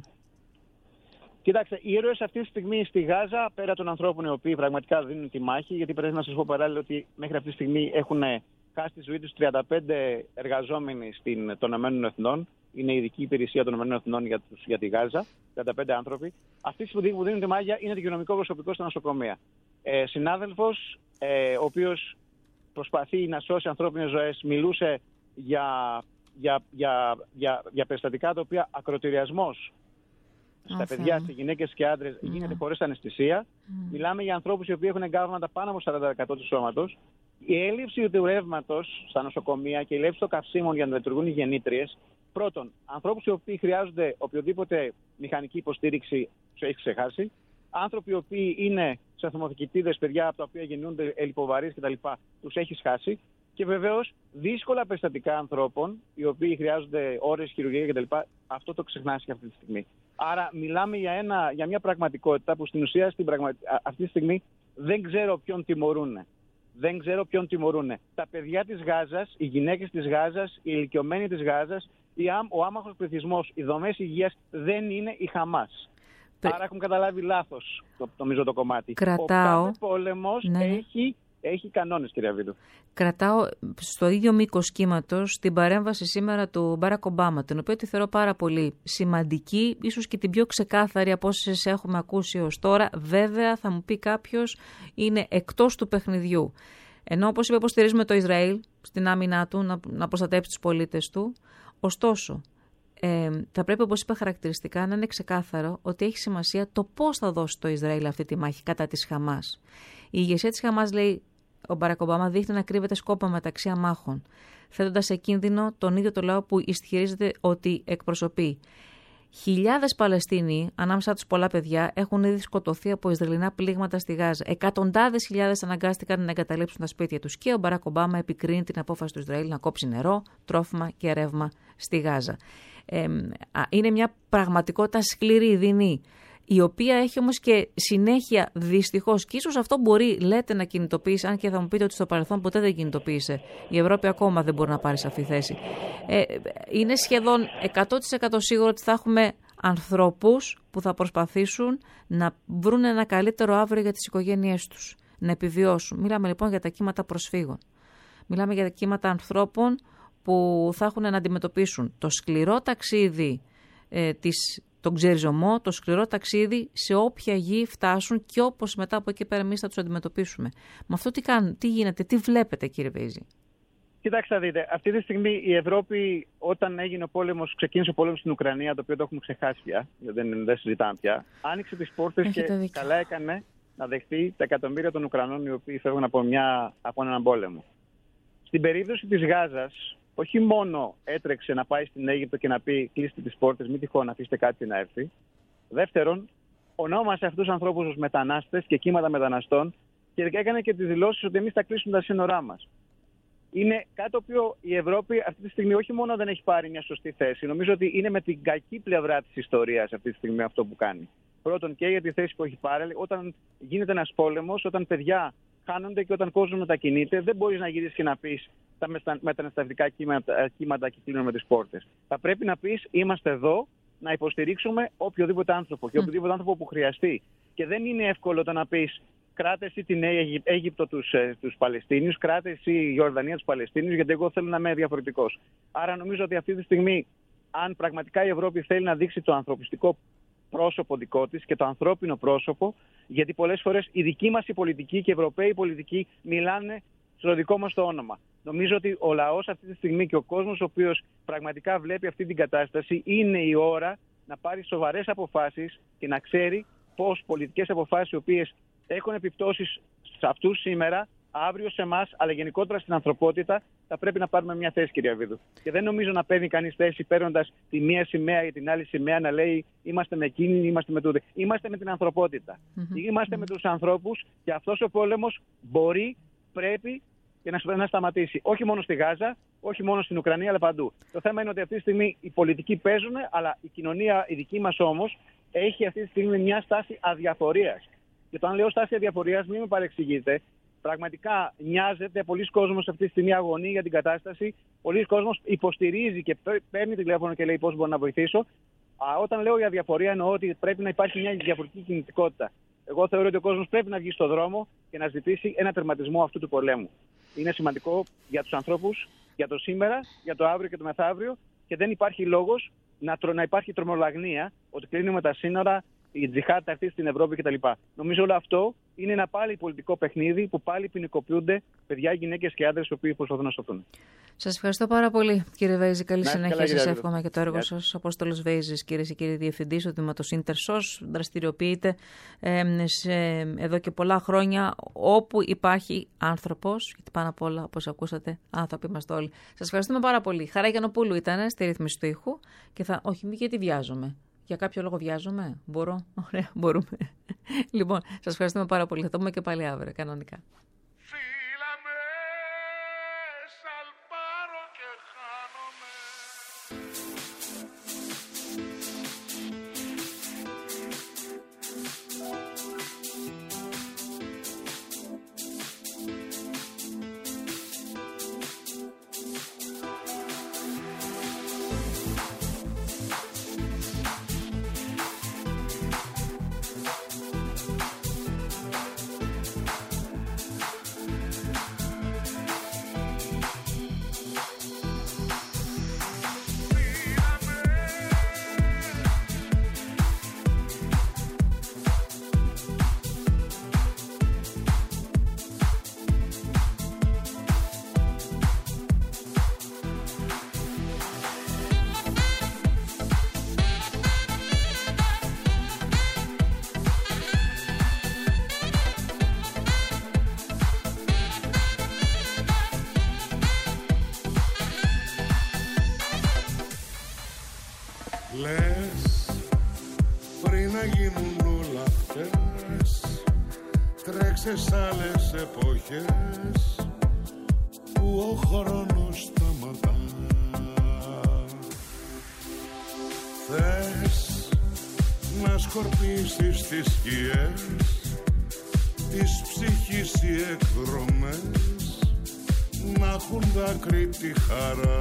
Κοιτάξτε, οι ήρωες αυτή τη στιγμή στη Γάζα, πέρα των ανθρώπων οι οποίοι πραγματικά δίνουν τη μάχη, γιατί πρέπει να σας πω παράλληλα ότι μέχρι αυτή τη στιγμή έχουν χάσει τη ζωή τους τριάντα πέντε εργαζόμενοι στην, των ΗΠΑ. Είναι η ειδική υπηρεσία των ΗΠΑ για, τους, για τη Γάζα, τριάντα πέντε άνθρωποι. Αυτοί που δίνουν τη μάχη είναι το υγειονομικό προσωπικό στα νοσοκομεία. Ε, συνάδελφος, ε, ο οποίος προσπαθεί να σώσει ανθρώπινες ζωές, μιλούσε για, για, για, για, για περιστατικά τα οποία ακροτηριασμός στα okay. παιδιά, σε γυναίκες και άντρες yeah. γίνεται χωρίς αναισθησία. Mm. Μιλάμε για ανθρώπους οι οποίοι έχουν εγκάβματα πάνω από σαράντα τοις εκατό του σώματος. Η έλλειψη του ρεύματος στα νοσοκομεία και η έλλειψη των καυσίμων για να λειτουργούν οι γεννήτριες. Πρώτον, ανθρώπους οι οποίοι χρειάζονται οποιοδήποτε μηχανική υποστήριξη τους έχει ξεχάσει. Άνθρωποι οι οποίοι είναι σε θυμοθηκητίδες, παιδιά από τα οποία γεννούνται ελιποβαρείς κτλ. Τους έχει χάσει. και βεβαίως δύσκολα περιστατικά ανθρώπων, οι οποίοι χρειάζονται ώρες χειρουργία κτλ. Αυτό το ξεχνάς και αυτή τη στιγμή. Άρα μιλάμε για, ένα, για μια πραγματικότητα που στην ουσία στην πραγμα... αυτή τη στιγμή δεν ξέρω ποιον τιμωρούν. Δεν ξέρω ποιον τιμωρούν. Τα παιδιά της Γάζας, οι γυναίκες της Γάζας, οι ηλικιωμένοι της Γάζας, ο άμαχος πληθυσμός, οι δομές υγείας δεν είναι η Χαμάς. Πρε... Άρα έχουμε καταλάβει λάθος το, νομίζω το κομμάτι. Κρατάω. Ο κάθε πόλεμος ναι. έχει, έχει κανόνες, κυρία Βίδου. Κρατάω στο ίδιο μήκος κύματος την παρέμβαση σήμερα του Μπάρακ Ομπάμα, την οποία τη θεωρώ πάρα πολύ σημαντική, ίσως και την πιο ξεκάθαρη από όσες έχουμε ακούσει ως τώρα. Βέβαια, θα μου πει κάποιος, είναι εκτός του παιχνιδιού. Ενώ, όπως είπε, υποστηρίζουμε το Ισραήλ στην άμυνά του να, να προστατεύσει τους πολίτες του. Ωστόσο, ε, θα πρέπει, όπως είπα χαρακτηριστικά, να είναι ξεκάθαρο ότι έχει σημασία το πώς θα δώσει το Ισραήλ αυτή τη μάχη κατά της Χαμάς. Η ηγεσία της Χαμάς, λέει ο Μπάρακ Ομπάμα, δείχνει να κρύβεται σκόπα μεταξύ αμάχων, θέτοντας σε κίνδυνο τον ίδιο το λαό που ισχυρίζεται ότι εκπροσωπεί. Χιλιάδες Παλαιστίνοι, ανάμεσα τους πολλά παιδιά, έχουν ήδη σκοτωθεί από Ισραηλινά πλήγματα στη Γάζα. Εκατοντάδες χιλιάδες αναγκάστηκαν να εγκαταλείψουν τα σπίτια τους. Και ο Μπάρακ Ομπάμα επικρίνει την απόφαση του Ισραήλ να κόψει νερό, τρόφιμα και ρεύμα στη Γάζα. Ε, είναι μια πραγματικότητα σκληρή, δεινή, η οποία έχει όμως και συνέχεια δυστυχώς, και ίσως αυτό μπορεί, λέτε, να κινητοποιήσει, αν και θα μου πείτε ότι στο παρελθόν ποτέ δεν κινητοποίησε. Η Ευρώπη ακόμα δεν μπορεί να πάρει σε αυτή τη θέση. Ε, είναι σχεδόν εκατό τοις εκατό σίγουρο ότι θα έχουμε ανθρώπους που θα προσπαθήσουν να βρουν ένα καλύτερο αύριο για τις οικογένειές τους, να επιβιώσουν. Μιλάμε λοιπόν για τα κύματα προσφύγων. Μιλάμε για τα κύματα ανθρώπων που θα έχουν να αντιμετωπίσουν το σκληρό ταξίδι ε, της τον ξεριζωμό, το σκληρό ταξίδι σε όποια γη φτάσουν και όπως μετά από εκεί πέρα εμείς θα τους αντιμετωπίσουμε. Με αυτό τι κάνουν, τι γίνεται, τι βλέπετε, κύριε Βέιζη? Κοιτάξτε, δείτε, αυτή τη στιγμή η Ευρώπη, όταν έγινε ο πόλεμος, ξεκίνησε ο πόλεμος στην Ουκρανία, το οποίο το έχουμε ξεχάσει πια, δεν, δεν συζητάμε πια, άνοιξε τις πόρτες και δίκιο. Καλά έκανε να δεχτεί τα εκατομμύρια των Ουκρανών οι οποίοι φεύγουν από, μια, από έναν πόλεμο. Στην περίπτωση της Γάζας, όχι μόνο έτρεξε να πάει στην Αίγυπτο και να πει κλείστε τις πόρτες, μην τυχόν αφήστε κάτι να έρθει. Δεύτερον, ονόμασε αυτούς τους ανθρώπους ως μετανάστες και κύματα μεταναστών και έκανε και τις δηλώσεις ότι εμείς θα κλείσουμε τα σύνορά μας. Είναι κάτι το οποίο η Ευρώπη αυτή τη στιγμή όχι μόνο δεν έχει πάρει μια σωστή θέση, νομίζω ότι είναι με την κακή πλευρά της ιστορίας αυτή τη στιγμή αυτό που κάνει. Πρώτον, και για τη θέση που έχει πάρει, όταν γίνεται ένας πόλεμος, όταν παιδιά χάνονται και όταν ο κόσμος μετακινείται, δεν μπορείς να γυρίσεις και να πεις τα μεταναστευτικά κύματα, κύματα και κλείνουμε τις πόρτες. Θα πρέπει να πεις είμαστε εδώ να υποστηρίξουμε οποιοδήποτε άνθρωπο και οποιοδήποτε άνθρωπο που χρειαστεί. Και δεν είναι εύκολο το να πεις κράτε εσύ την Αίγυπτο τους, τους Παλαιστίνιους, κράτε εσύ η Ιορδανία τους Παλαιστίνιους, γιατί εγώ θέλω να είμαι διαφορετικός. Άρα νομίζω ότι αυτή τη στιγμή, αν πραγματικά η Ευρώπη θέλει να δείξει το ανθρωπιστικό πρόσωπο δικό της και το ανθρώπινο πρόσωπο, γιατί πολλές φορές οι δικοί μας οι πολιτικοί και οι Ευρωπαίοι πολιτικοί μιλάνε στο δικό μας το όνομα. Νομίζω ότι ο λαός αυτή τη στιγμή και ο κόσμος ο οποίος πραγματικά βλέπει αυτή την κατάσταση, είναι η ώρα να πάρει σοβαρές αποφάσεις και να ξέρει πώς πολιτικές αποφάσεις οι οποίες έχουν επιπτώσεις σε αυτούς σήμερα, αύριο σε εμάς, αλλά γενικότερα στην ανθρωπότητα, θα πρέπει να πάρουμε μια θέση, κυρία Βίδου. Και δεν νομίζω να παίρνει κανείς θέση παίρνοντας τη μία σημαία ή την άλλη σημαία να λέει είμαστε με εκείνη, είμαστε με τούτε. Είμαστε με την ανθρωπότητα. Mm-hmm. Είμαστε mm-hmm. με τους ανθρώπους και αυτός ο πόλεμος μπορεί, πρέπει και να, να σταματήσει. Όχι μόνο στη Γάζα, όχι μόνο στην Ουκρανία, αλλά παντού. Το θέμα είναι ότι αυτή τη στιγμή οι πολιτικοί παίζουν, αλλά η κοινωνία, η δική μας όμως, έχει αυτή τη στιγμή μια στάση αδιαφορίας. Και το αν λέω στάση αδιαφορίας, μην με παρεξηγείτε. Πραγματικά νοιάζεται, πολλοί κόσμος αυτή τη στιγμή αγωνεί για την κατάσταση. Πολλοί κόσμος υποστηρίζει και παίρνει τηλέφωνο και λέει πώς μπορώ να βοηθήσω. Α, όταν λέω για αδιαφορία, εννοώ ότι πρέπει να υπάρχει μια διαφορετική κινητικότητα. Εγώ θεωρώ ότι ο κόσμος πρέπει να βγει στον δρόμο και να ζητήσει ένα τερματισμό αυτού του πολέμου. Είναι σημαντικό για τους ανθρώπους, για το σήμερα, για το αύριο και το μεθαύριο και δεν υπάρχει λόγος να, να υπάρχει τρομολαγνία ότι κλείνουμε τα σύνορα, η τζιχάτ θα έρθει στην Ευρώπη κτλ. Νομίζω όλο αυτό είναι ένα πάλι πολιτικό παιχνίδι που πάλι ποινικοποιούνται παιδιά, γυναίκες και άντρες οι οποίοι προσπαθούν να σωθούν. Σας ευχαριστώ πάρα πολύ, κύριε Βέιζη. Καλή να, συνέχεια σας εύχομαι και το έργο σας. Ο Απόστολος Βέιζης, κυρίες και κύριοι διευθυντής, ο Τμήματος Ιντερσος, δραστηριοποιείται ε, σε, εδώ και πολλά χρόνια όπου υπάρχει άνθρωπος, γιατί πάνω απ' όλα, όπως ακούσατε, άνθρωποι είμαστε όλοι. Σας ευχαριστούμε πάρα πολύ. Χαρά Γιαννοπούλου ήταν στη ρύθμιση του ήχου και θα. Όχι, μη γιατί βιάζομαι. Για κάποιο λόγο βιάζομαι. Μπορώ. Ωραία, μπορούμε. Λοιπόν, σας ευχαριστούμε πάρα πολύ. Θα το πούμε και πάλι αύριο, κανονικά. και χάνομαι. Λες πριν να γίνουν όλα χτες, τρέξε σ' άλλες εποχές που ο χρόνος σταματά. Θες να σκορπίσεις τις σκιές της ψυχής οι εκδρομές, να έχουν δάκρυ τη χαρά.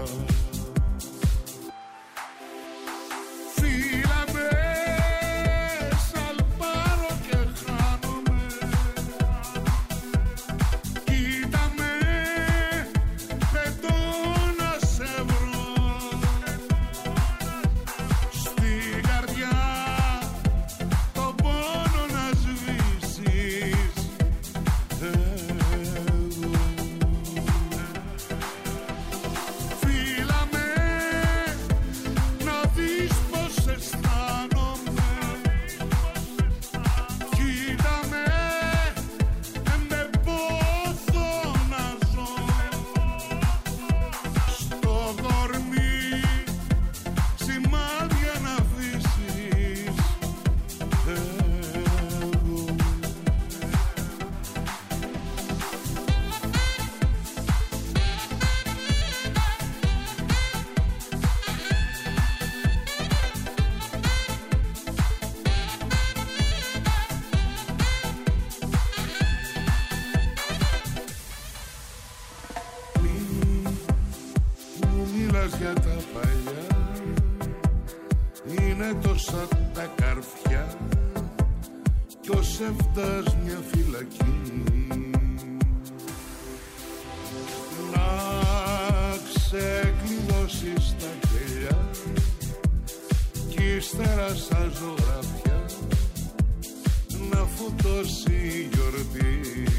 Για τα παλιά είναι τόσα τα καρφιά κι ο σεφτάς μια φυλακή. Να ξεκλειδώσεις τα κελιά κι ύστερα σαν ζωγραφιά να φουτώσει η γιορτή.